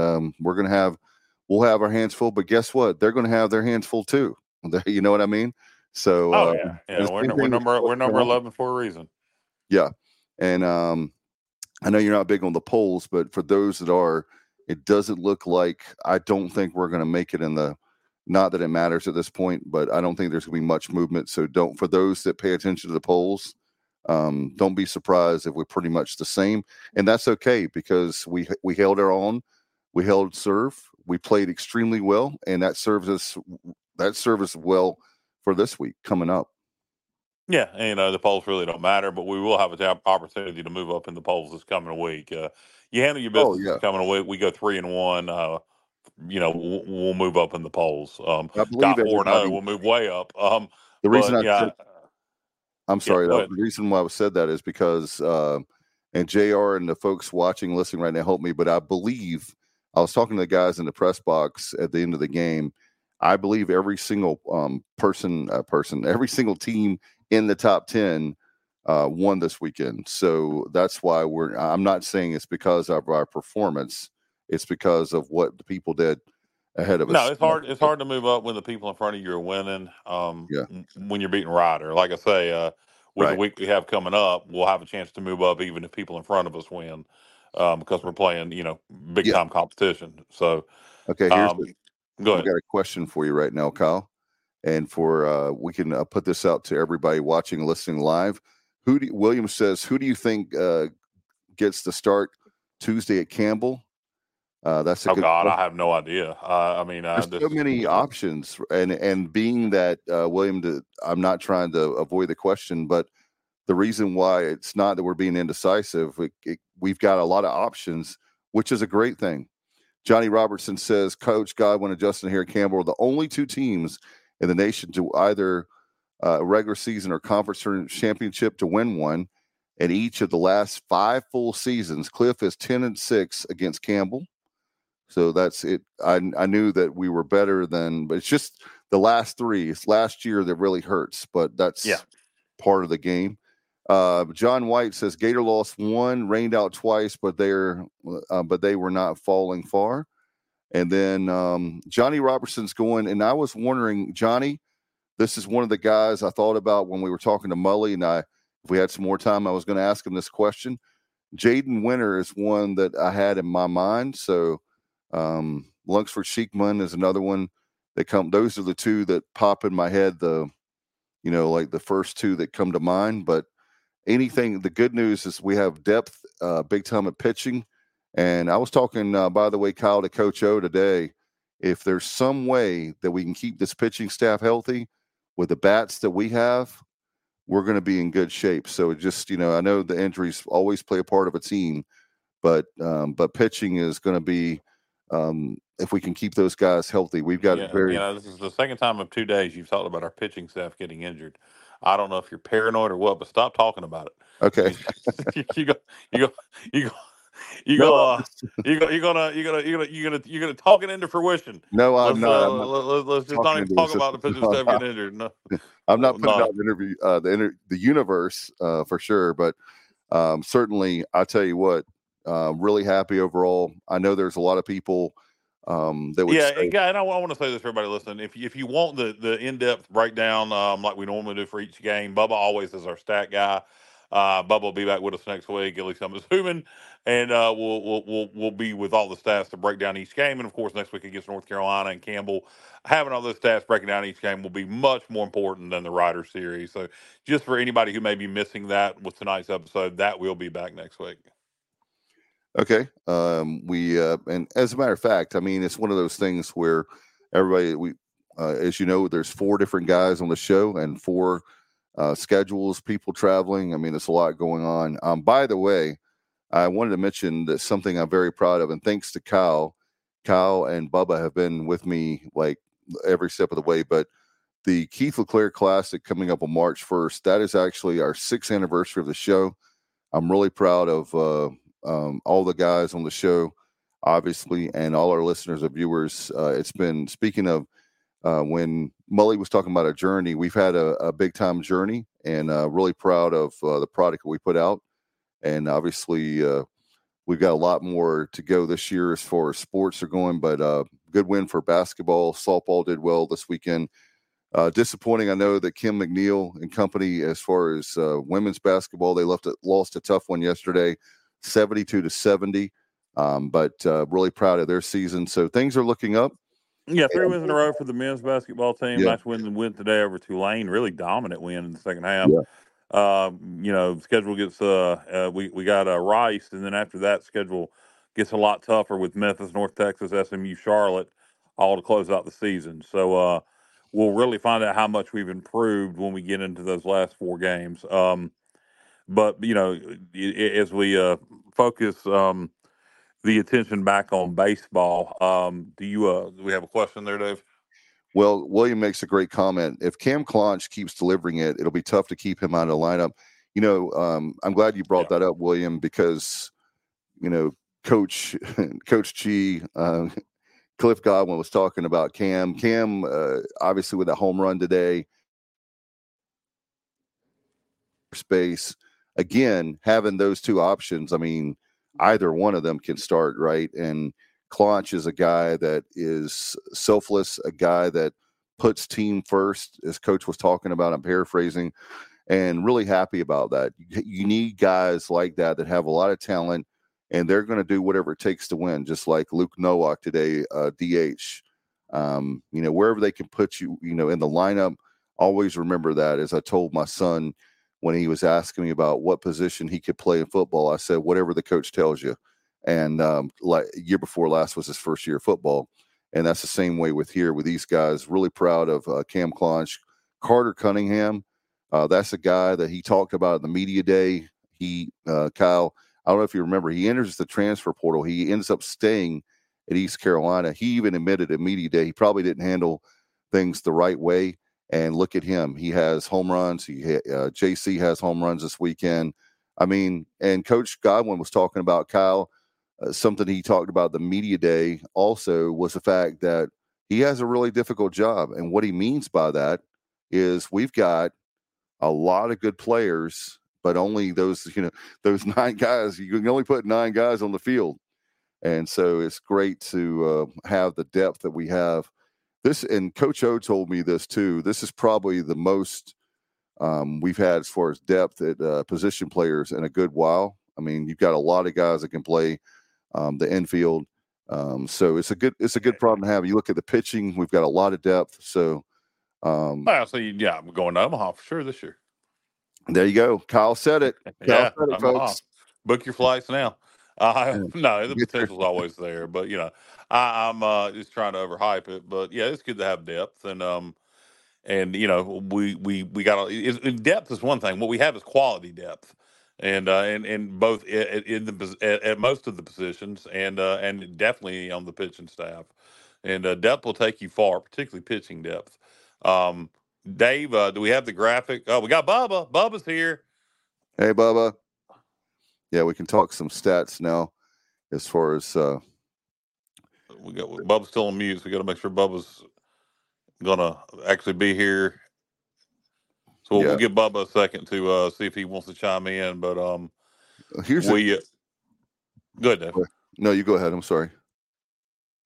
Speaker 10: we'll have our hands full. But guess what? They're going to have their hands full too. You know what I mean? So,
Speaker 11: we're number 11 for a reason.
Speaker 10: Yeah, and I know you're not big on the polls, but for those that are, it doesn't look like. I don't think we're going to make it in the. Not that it matters at this point, but I don't think there's going to be much movement. So for those that pay attention to the polls, don't be surprised if we're pretty much the same. And that's okay, because we held our own. We held serve. We played extremely well, and that serves us well for this week coming up.
Speaker 11: Yeah, and the polls really don't matter, but we will have an opportunity to move up in the polls this coming week. You handle your business this coming week. We go 3-1. We'll move up in the polls.
Speaker 10: I believe
Speaker 11: 4-0, we'll move way up.
Speaker 10: The reason I'm sorry,
Speaker 11: the
Speaker 10: reason why I said that is because, and JR and the folks watching, listening right now, help me, but I believe I was talking to the guys in the press box at the end of the game. I believe every single every single team in the top 10 won this weekend. So that's why I'm not saying it's because of our performance. It's because of what the people did ahead of us.
Speaker 11: No, it's hard. It's hard to move up when the people in front of you are winning. When you're beating Ryder, like I say, with the week we have coming up, we'll have a chance to move up even if people in front of us win, because we're playing, big time competition. So,
Speaker 10: okay,
Speaker 11: go ahead.
Speaker 10: I've got a question for you right now, Kyle, and for we can put this out to everybody watching and listening live. Williams says, who do you think gets the start Tuesday at Campbell? That's a good
Speaker 11: God,
Speaker 10: question.
Speaker 11: I have no idea.
Speaker 10: There's so many options, and being that William, I'm not trying to avoid the question, but the reason why it's not that we're being indecisive, we've got a lot of options, which is a great thing. Johnny Robertson says Coach Godwin and Justin Harris Campbell are the only 2 teams in the nation to either regular season or conference championship to win one. In each of the last 5 full seasons, Cliff is 10-6 against Campbell. So that's it. I knew that we were better than, but it's just the last 3. It's last year that really hurts, but that's part of the game. John White says Gator lost 1, rained out twice, but they were not falling far. And then Johnny Robertson's going, and I was wondering, Johnny, this is one of the guys I thought about when we were talking to Mully, and if we had some more time, I was going to ask him this question. Jaden Winter is one that I had in my mind. So Lunsford Sheikman is another one that come. Those are the 2 that pop in my head. Like the first 2 that come to mind. But the good news is we have depth, big time at pitching. And I was talking, by the way, Kyle, to Coach O today. If there's some way that we can keep this pitching staff healthy with the bats that we have, we're going to be in good shape. So it just, I know the injuries always play a part of a team, but pitching is going to be, if we can keep those guys healthy, we've got
Speaker 11: this is the second time of 2 days you've talked about our pitching staff getting injured. I don't know if you're paranoid or what, but stop talking about it.
Speaker 10: Okay.
Speaker 11: You're gonna talk it into fruition.
Speaker 10: No, I'm not.
Speaker 11: Let's just not even talk about the pitching staff getting injured. No,
Speaker 10: I'm not putting out the universe for sure, but certainly I tell you what, really happy overall. I know there's a lot of people that would
Speaker 11: Yeah,
Speaker 10: say,
Speaker 11: and I want to say this for everybody listening. If you want the in depth breakdown, like we normally do for each game, Bubba always is our stat guy. Bubba will be back with us next week, at least I'm assuming, and we'll be with all the stats to break down each game. And of course, next week against North Carolina and Campbell, having all those stats breaking down each game will be much more important than the Rider series. So, just for anybody who may be missing that with tonight's episode, that will be back next week.
Speaker 10: okay. And as a matter of fact, I mean, it's one of those things where everybody, as you know, there's 4 different guys on the show and 4 schedules, people traveling. I mean, there's a lot going on. By the way, I wanted to mention that something I'm very proud of, and thanks to Kyle and Bubba have been with me like every step of the way. But the Keith LeClaire Classic coming up on March 1st, that is actually our 6th anniversary of the show. I'm really proud of all the guys on the show, obviously, and all our listeners and viewers. It's been, speaking of when Mully was talking about a journey, we've had a big time journey, and really proud of the product that we put out. And obviously, we've got a lot more to go this year as far as sports are going, but good win for basketball. Softball did well this weekend. Disappointing, I know, that Kim McNeil and company, as far as women's basketball, they lost a tough one yesterday, 72-70. But really proud of their season. So things are looking up.
Speaker 11: Yeah, 3 wins in a row for the men's basketball team.
Speaker 10: Yeah.
Speaker 11: Nice win today over Tulane. Really dominant win in the second half.
Speaker 10: Yeah.
Speaker 11: Schedule gets we got Rice, and then after that, schedule gets a lot tougher with Memphis, North Texas, SMU, Charlotte, all to close out the season. So we'll really find out how much we've improved when we get into those last 4 games. But as we focus the attention back on baseball, do we have a question there, Dave?
Speaker 10: Well, William makes a great comment. If Cam Clonch keeps delivering it, it'll be tough to keep him out of the lineup. I'm glad you brought that up, William, because, Coach G, Cliff Godwin was talking about Cam. Cam, obviously, with a home run today, space, again, having those 2 options, I mean, either one of them can start, right? And Clonch is a guy that is selfless, a guy that puts team first, as Coach was talking about. I'm paraphrasing, and really happy about that. You need guys like that have a lot of talent, and they're going to do whatever it takes to win, just like Luke Nowak today, DH. Wherever they can put you, in the lineup, always remember that. As I told my son when he was asking me about what position he could play in football, I said, whatever the coach tells you. And year before last was his first year of football. And that's the same way with these guys. Really proud of Cam Clonch. Carter Cunningham, that's a guy that he talked about in the media day. Kyle, I don't know if you remember, he enters the transfer portal. He ends up staying at East Carolina. He even admitted at media day he probably didn't handle things the right way. And look at him. He has home runs. JC has home runs this weekend. I mean, and Coach Godwin was talking about, Kyle, something he talked about the media day also was the fact that he has a really difficult job. And what he means by that is we've got a lot of good players, but only those 9 guys, you can only put 9 guys on the field. And so it's great to have the depth that we have. This, and Coach O told me this too, this is probably the most we've had as far as depth at position players in a good while. I mean, you've got a lot of guys that can play the infield. So it's a good problem to have. You look at the pitching, we've got a lot of depth. So
Speaker 11: I'm going to Omaha for sure this year.
Speaker 10: There you go. Kyle said it. Kyle said it,
Speaker 11: folks. Book your flights now. No, the potential's always there, but I'm just trying to overhype it. But yeah, it's good to have depth, and we got depth is one thing. What we have is quality depth, and both at most of the positions, and definitely on the pitching staff, and depth will take you far, particularly pitching depth. Dave, do we have the graphic? Oh, we got Bubba. Bubba's here.
Speaker 10: Hey, Bubba. Yeah, we can talk some stats now as far as
Speaker 11: we got Bubba's still on mute, so we got to make sure Bubba's gonna actually be here. So we'll give Bubba a second to see if he wants to chime in. But go ahead, Dave.
Speaker 10: No, you go ahead. I'm sorry.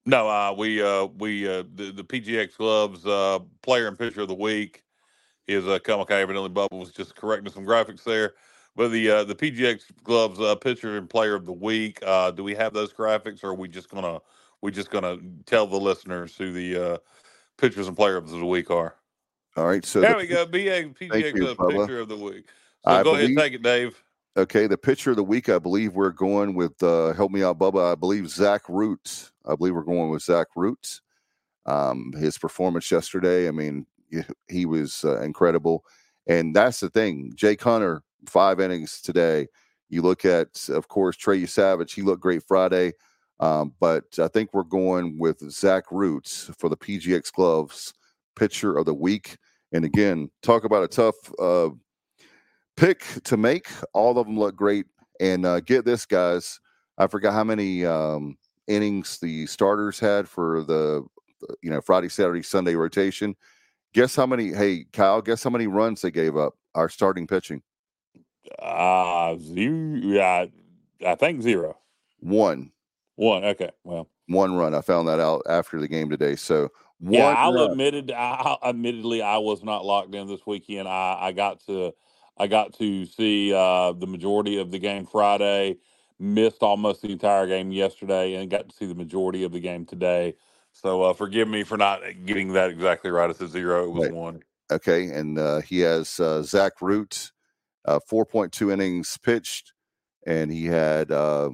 Speaker 11: No, the PGX Gloves player and pitcher of the week is okay. Evidently, Bubba was just correcting some graphics there. But the PGX Gloves pitcher and player of the week. Do we have those graphics, or are we just gonna tell the listeners who the pitchers and player of the week are?
Speaker 10: All right, so
Speaker 11: there we go. PGX
Speaker 10: Bubba.
Speaker 11: pitcher of the week. So go ahead, take it, Dave.
Speaker 10: Okay, the pitcher of the week, I believe we're going with, help me out, Bubba, I believe Zach Roots. I believe we're going with Zach Roots. His performance yesterday, I mean, he was incredible. And that's the thing. Jake Hunter, 5 innings today. You look at, of course, Trey Savage. He looked great Friday. But I think we're going with Zach Roots for the PGX Gloves pitcher of the week. And again, talk about a tough pick to make. All of them look great. And get this, guys. I forgot how many innings the starters had for the Friday, Saturday, Sunday rotation. Guess how many? Hey, Kyle, guess how many runs they gave up? Our starting pitching.
Speaker 11: 0. Yeah, I think 0.
Speaker 10: 1.
Speaker 11: Okay, well,
Speaker 10: 1 run. I found that out after the game today. So
Speaker 11: admittedly, I was not locked in this weekend. I got to see the majority of the game Friday. Missed almost the entire game yesterday, and got to see the majority of the game today. So forgive me for not getting that exactly right. It's a 0. It was 1.
Speaker 10: Okay, and he has Zach Root, 4.2 innings pitched, and he had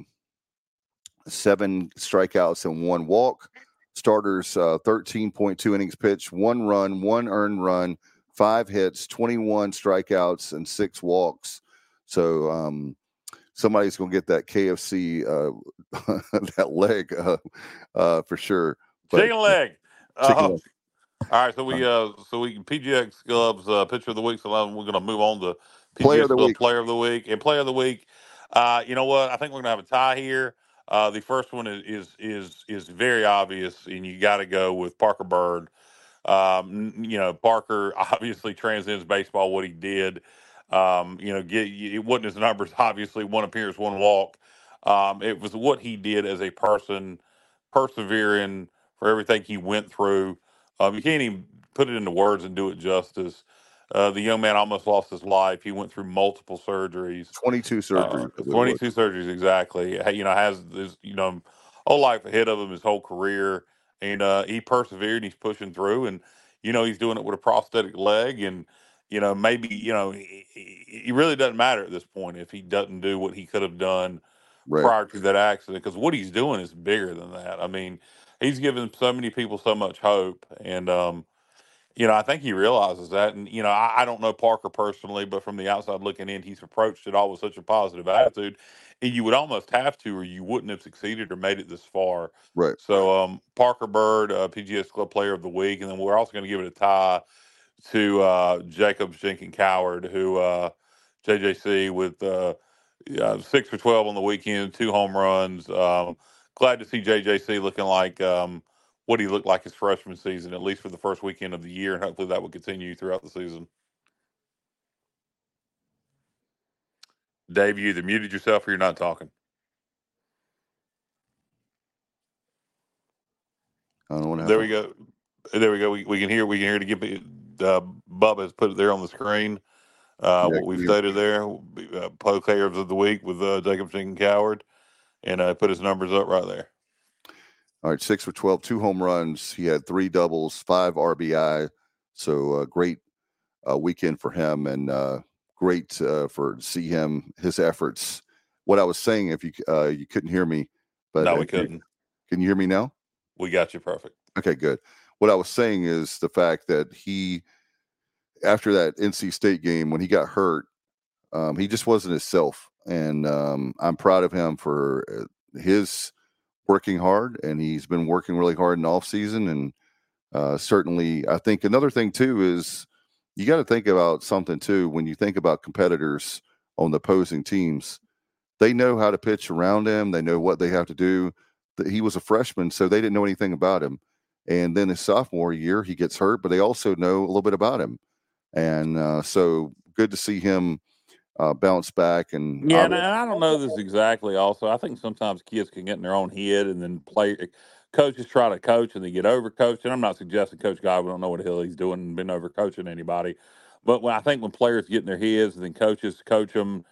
Speaker 10: 7 strikeouts and 1 walk. Starters, 13.2 innings pitched, 1 run, 1 earned run, 5 hits, 21 strikeouts, and 6 walks. So somebody's going to get that KFC that leg for sure.
Speaker 11: Chicken leg. All right, so we PGX Gloves pitcher of the week. So we're going to move on to PGX Gloves player of the week and player of the week. You know what? I think we're going to have a tie here. The first one is very obvious, and you got to go with Parker Bird. Parker obviously transcends baseball. What he did, it wasn't his numbers. Obviously, 1 appearance, 1 walk. It was what he did as a person, persevering for everything he went through. You can't even put it into words and do it justice. The young man almost lost his life. He went through multiple surgeries.
Speaker 10: 22 surgeries.
Speaker 11: 22 surgeries, exactly. Has this, whole life ahead of him, his whole career. And he persevered, and he's pushing through. And, he's doing it with a prosthetic leg. And, maybe, it really doesn't matter at this point if he doesn't do what he could have done prior to that accident. Because what he's doing is bigger than that. I mean, he's given so many people so much hope. And, I think he realizes that. And, I don't know Parker personally, but from the outside looking in, he's approached it all with such a positive attitude. And you would almost have to, or you wouldn't have succeeded or made it this far.
Speaker 10: Right.
Speaker 11: So, Parker Bird, PGS Club Player of the Week. And then we're also going to give it a tie to Jacob Jenkins Coward, who JJC with 6 for 12 on the weekend, 2 home runs. Glad to see JJC looking like what he looked like his freshman season, at least for the first weekend of the year, and hopefully that will continue throughout the season. Dave, you either muted yourself or you're not talking.
Speaker 10: I don't want to.
Speaker 11: There we go. We can hear to get Bubba has put it there on the screen. What we've stated there, players of the week with Jacob Jenkins Coward, and put his numbers up right there.
Speaker 10: All right, 6 for 12, 2 home runs. He had 3 doubles, 5 RBI. So great weekend for him, and great for see him, his efforts. What I was saying, if you couldn't hear me, but
Speaker 11: no, we couldn't.
Speaker 10: Can you hear me now?
Speaker 11: We got you perfect.
Speaker 10: Okay, good. What I was saying is the fact that he, after that NC State game, when he got hurt, he just wasn't himself, and I'm proud of him for his working hard, and he's been working really hard in the off season. And certainly, I think another thing too is you got to think about something too. When you think about competitors on the opposing teams, they know how to pitch around him. They know what they have to do. He was a freshman, so they didn't know anything about him. And then his sophomore year, he gets hurt, but they also know a little bit about him. And so good to see him bounce back. And
Speaker 11: yeah, and I don't know this exactly. Also, I think sometimes kids can get in their own head and then coaches try to coach and they get overcoached. And I'm not suggesting Coach Godwin don't know what the hell he's doing and been overcoaching anybody. But I think when players get in their heads and then coaches coach them,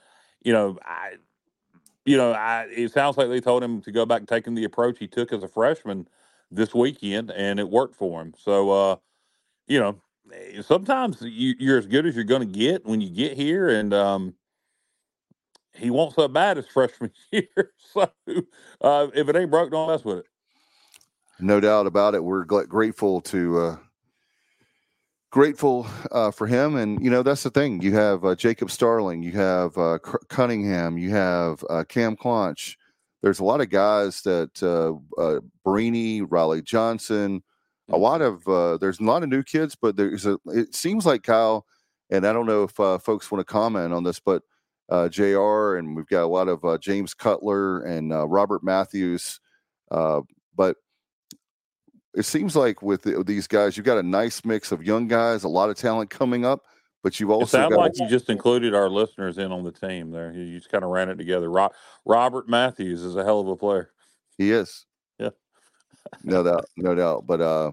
Speaker 11: it sounds like they told him to go back and take the approach he took as a freshman this weekend, and it worked for him. So, sometimes you're as good as you're going to get when you get here, and he won't so bad his freshman year. So, if it ain't broke, don't mess with it.
Speaker 10: No doubt about it. We're grateful for him. And, that's the thing. You have Jacob Starling, you have Cunningham, you have Cam Quanch. There's a lot of guys that Brini, Riley Johnson, there's a lot of new kids, but it seems like Kyle, and I don't know if folks want to comment on this, but JR, and we've got a lot of James Cutler and Robert Matthews. But it seems like with these guys, you've got a nice mix of young guys, a lot of talent coming up, but you've also
Speaker 11: sound like you just included our listeners in on the team there. You just kind of ran it together. Robert Matthews is a hell of a player.
Speaker 10: He is.
Speaker 11: Yeah.
Speaker 10: No doubt. But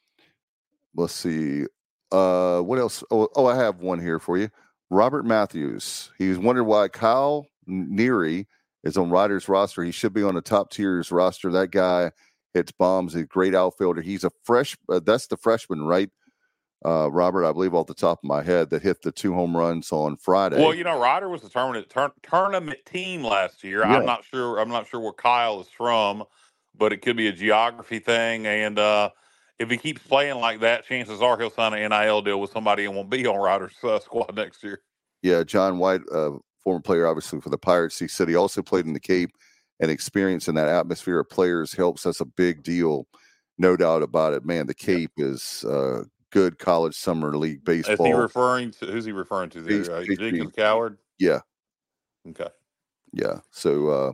Speaker 10: let's see. What else? Oh, I have one here for you. Robert Matthews. He's wondered why Kyle Neary is on Ryder's roster. He should be on the top tier's roster. That guy hits bombs. He's a great outfielder. He's a that's the freshman, right? Robert, I believe off the top of my head, that hit the 2 home runs on Friday.
Speaker 11: Well, Ryder was the tournament team last year. Yeah. I'm not sure where Kyle is from, but it could be a geography thing. And if he keeps playing like that, chances are he'll sign an NIL deal with somebody and won't be on Ryder's squad next year.
Speaker 10: Yeah, John White, former player, obviously, for the Pirates. He said he also played in the Cape, and experience in that atmosphere of players helps. That's a big deal, no doubt about it. Man, the Cape is good college summer league baseball.
Speaker 11: Who's he referring to there? Jenkins Coward?
Speaker 10: Yeah.
Speaker 11: Okay.
Speaker 10: Yeah. So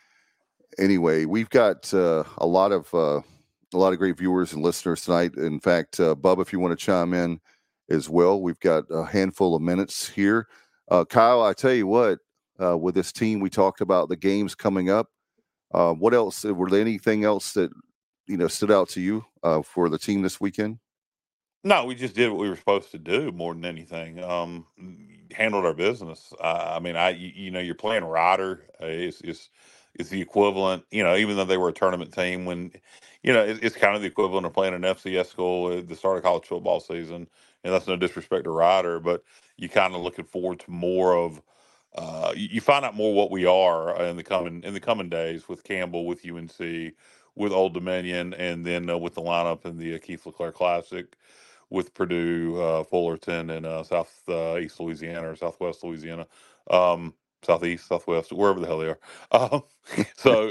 Speaker 10: anyway, we've got a lot of great viewers and listeners tonight. In fact, Bub, if you want to chime in as well, we've got a handful of minutes here. Kyle, I tell you what, with this team, we talked about the games coming up. What else? Were there anything else that stood out to you for the team this weekend?
Speaker 11: No, we just did what we were supposed to do more than anything. Handled our business. You're playing Ryder. It's the equivalent. Even though they were a tournament team, when it's kind of the equivalent of playing an FCS school at the start of college football season. And that's no disrespect to Ryder, but you kind of looking forward to more of. You find out more what we are in the coming days with Campbell, with UNC, with Old Dominion, and then with the lineup in the Keith LeClaire Classic, with Purdue, Fullerton, and Southeast Louisiana or Southwest Louisiana, Southeast, Southwest, wherever the hell they are. So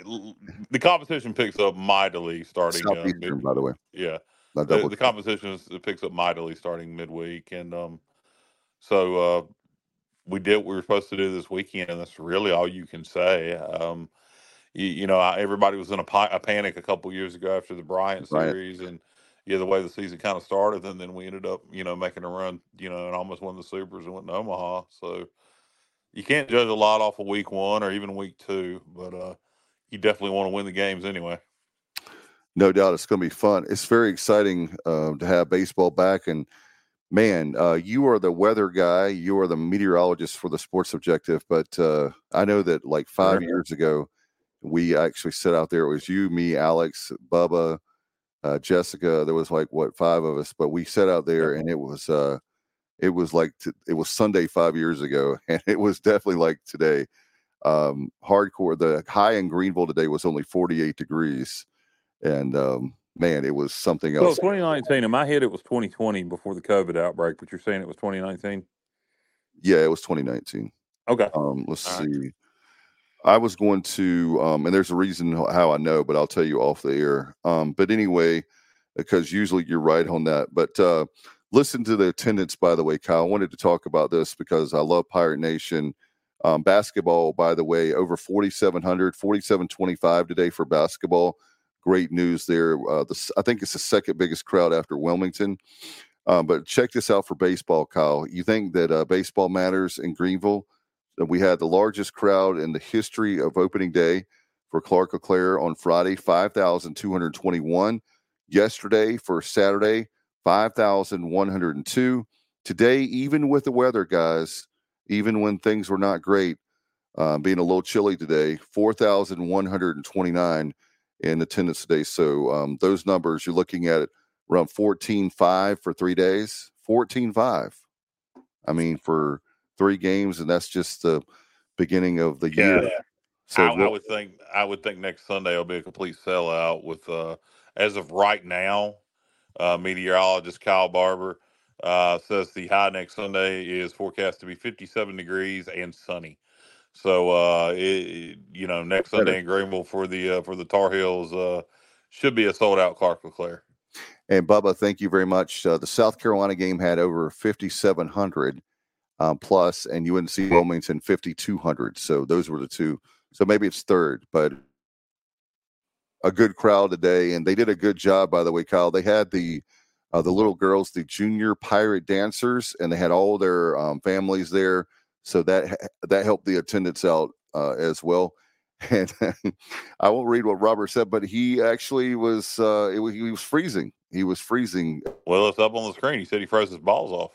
Speaker 11: the competition picks up mightily starting.
Speaker 10: Southeastern, by the way.
Speaker 11: Yeah, the competition picks up mightily starting midweek, and so. We did what we were supposed to do this weekend, and that's really all you can say. Everybody was in a panic a couple years ago after the Bryant series, and the way the season kind of started, and then we ended up, making a run, and almost won the Supers and went to Omaha. So you can't judge a lot off of week 1 or even week 2, but you definitely want to win the games anyway.
Speaker 10: No doubt, it's going to be fun. It's very exciting to have baseball back, and. Man, you are the weather guy. You are the meteorologist for the Sports Objective. But I know that like 5 years ago, we actually sat out there. It was you, me, Alex, Bubba, Jessica. There was 5 of us. But we sat out there, and it was Sunday 5 years ago, and it was definitely like today. Hardcore. The high in Greenville today was only 48 degrees, and man, it was something else.
Speaker 11: Well, 2019. In my head, it was 2020 before the COVID outbreak, but you're saying it was 2019?
Speaker 10: Yeah, it was 2019.
Speaker 11: Okay.
Speaker 10: Let's see. I was going to, and there's a reason how I know, but I'll tell you off the air. But anyway, because usually you're right on that. But listen to the attendance, by the way, Kyle. I wanted to talk about this because I love Pirate Nation. Basketball, by the way, over 4,700, 4,725 today for basketball. Great news there. I think it's the second biggest crowd after Wilmington. But check this out for baseball, Kyle. You think that baseball matters in Greenville? We had the largest crowd in the history of opening day. for Clark LeClaire on Friday, 5,221. Yesterday for Saturday, 5,102. Today, even with the weather, guys, even when things were not great, being a little chilly today, 4,129 in attendance today. So those numbers, you're looking at around 14.5 for 3 days. 14.5. I mean, for 3 games, and that's just the beginning of the year.
Speaker 11: So I would think next Sunday will be a complete sellout with as of right now, meteorologist Kyle Barber says the high next Sunday is forecast to be 57 degrees and sunny. So next Sunday in Greenville for the Tar Heels should be a sold out Clark LeClaire.
Speaker 10: And Bubba, thank you very much. The South Carolina game had over 5,700 plus, and UNC Wilmington 5,200. So those were the two. So maybe it's third, but a good crowd today, and they did a good job, by the way, Kyle. They had the little girls, the junior pirate dancers, and they had all their families there. So that helped the attendance out as well. And I won't read what Robert said, but he actually was he was freezing. He was freezing.
Speaker 11: Well, it's up on the screen. He said he froze his balls off.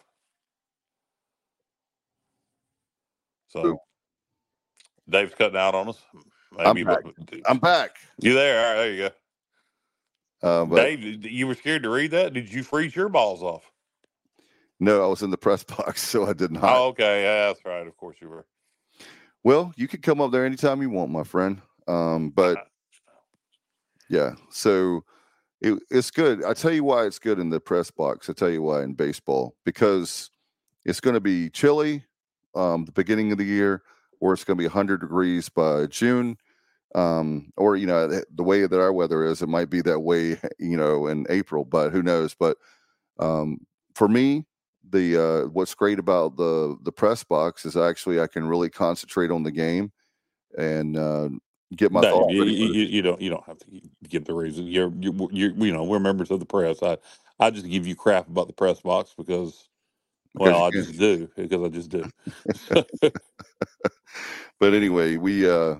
Speaker 11: So Dave's cutting out on us. Maybe,
Speaker 10: I'm back.
Speaker 11: You there? All right, there you go.
Speaker 10: But,
Speaker 11: Dave, you were scared to read that? Did you freeze your balls off?
Speaker 10: No, I was in the press box, so I did not.
Speaker 11: Oh, okay. Yeah, that's right. Of course you were.
Speaker 10: Well, you could come up there anytime you want, my friend. But yeah, so it's good. I tell you why it's good in the press box. I tell you why in baseball, because it's going to be chilly the beginning of the year, or it's going to be 100 degrees by June. Or, the way that our weather is, it might be that way, in April, but who knows? But for me, what's great about the press box is actually I can really concentrate on the game and get my thoughts.
Speaker 11: You don't have to give the reason. We're members of the press. I just give you crap about the press box because I just do.
Speaker 10: But anyway, we are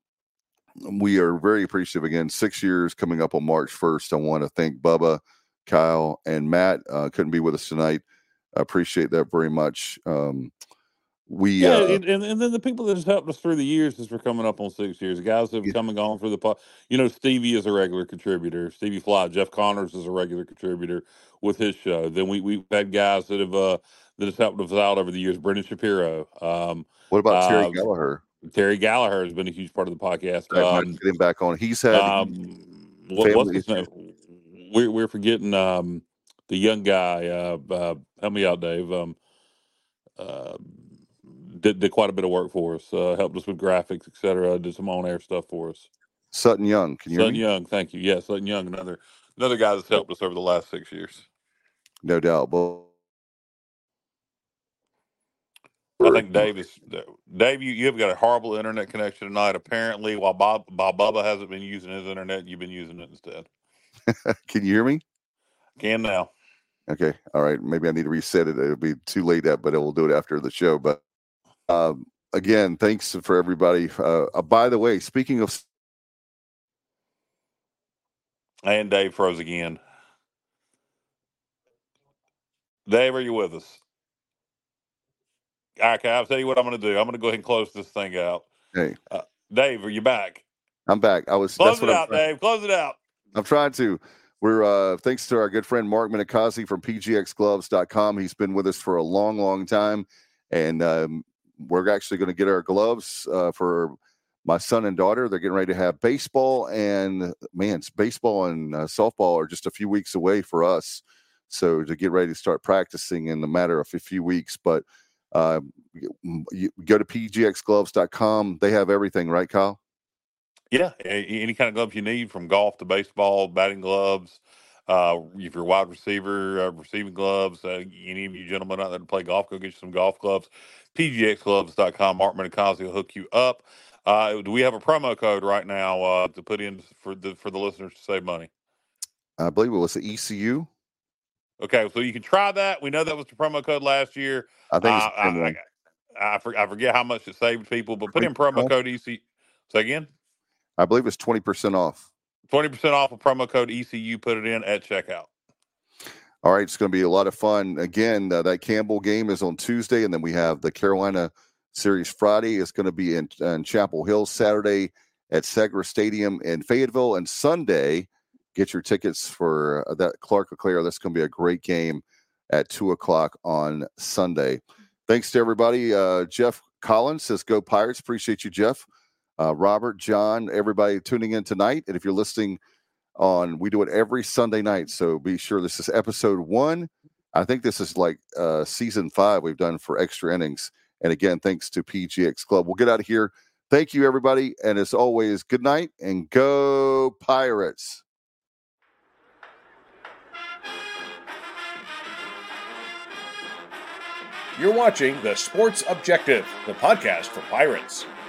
Speaker 10: very appreciative. Again, 6 years coming up on March 1st. I want to thank Bubba, Kyle, and Matt. Couldn't be with us tonight. I appreciate that very much. And then the people that has helped us through the years as we're coming up on 6 years, the guys that have come and gone for the pod. Stevie is a regular contributor. Stevie Fly, Jeff Connors is a regular contributor with his show. Then we've had guys that have helped us out over the years. Brendan Shapiro. What about Terry Gallagher?
Speaker 11: Terry Gallagher has been a huge part of the podcast.
Speaker 10: Get him back on. He's had
Speaker 11: what's his name? We're forgetting the young guy. Help me out, Dave. Did quite a bit of work for us. Helped us with graphics, etc. Did some on-air stuff for us.
Speaker 10: Sutton Young. Can you hear me?
Speaker 11: Sutton Young, thank you. Yeah, Sutton Young, another guy that's helped us over the last 6 years.
Speaker 10: No doubt. But
Speaker 11: I think Dave, you've got a horrible internet connection tonight. Apparently, while Bubba hasn't been using his internet, you've been using it instead.
Speaker 10: Can you hear me?
Speaker 11: Can now.
Speaker 10: Okay. All right. Maybe I need to reset it. It'll be too late, but we'll do it after the show. But again, thanks for everybody. By the way, speaking of...
Speaker 11: And Dave froze again. Dave, are you with us? Okay, I'll tell you what I'm going to do. I'm going to go ahead and close this thing out.
Speaker 10: Hey.
Speaker 11: Dave, are you back?
Speaker 10: I'm back.
Speaker 11: Close it out, Dave. Close it out.
Speaker 10: I'm trying to. We're thanks to our good friend Mark Minikazi from pgxgloves.com. He's been with us for a long, long time. And we're actually going to get our gloves for my son and daughter. They're getting ready to have baseball. And, baseball and softball are just a few weeks away for us. So to get ready to start practicing in the matter of a few weeks. But you go to pgxgloves.com. They have everything, right, Kyle?
Speaker 11: Yeah, any kind of gloves you need, from golf to baseball, batting gloves. If you're a wide receiver, receiving gloves. Any of you gentlemen out there to play golf, go get you some golf gloves. pgxgloves.com. Mark Minikazi will hook you up. Do we have a promo code right now to put in for the listeners to save money?
Speaker 10: I believe it was the ECU.
Speaker 11: Okay, so you can try that. We know that was the promo code last year.
Speaker 10: I think
Speaker 11: I forget how much it saved people, but put in promo code ECU. Say again?
Speaker 10: I believe it's 20% off.
Speaker 11: 20% off with promo code ECU. Put it in at checkout.
Speaker 10: All right, it's going to be a lot of fun. Again, that Campbell game is on Tuesday, and then we have the Carolina Series Friday. It's going to be in Chapel Hill Saturday at Segra Stadium in Fayetteville, and Sunday, get your tickets for that Clark LeClaire. That's going to be a great game at 2:00 on Sunday. Thanks to everybody. Jeff Collins says, "Go Pirates." Appreciate you, Jeff. Robert, John, everybody tuning in tonight. And if you're listening we do it every Sunday night. So be sure this is episode 1. I think this is like season 5 we've done for Extra Innings. And again, thanks to PGX Club. We'll get out of here. Thank you, everybody. And as always, good night and go Pirates.
Speaker 8: You're watching The Sports Objective, the podcast for Pirates.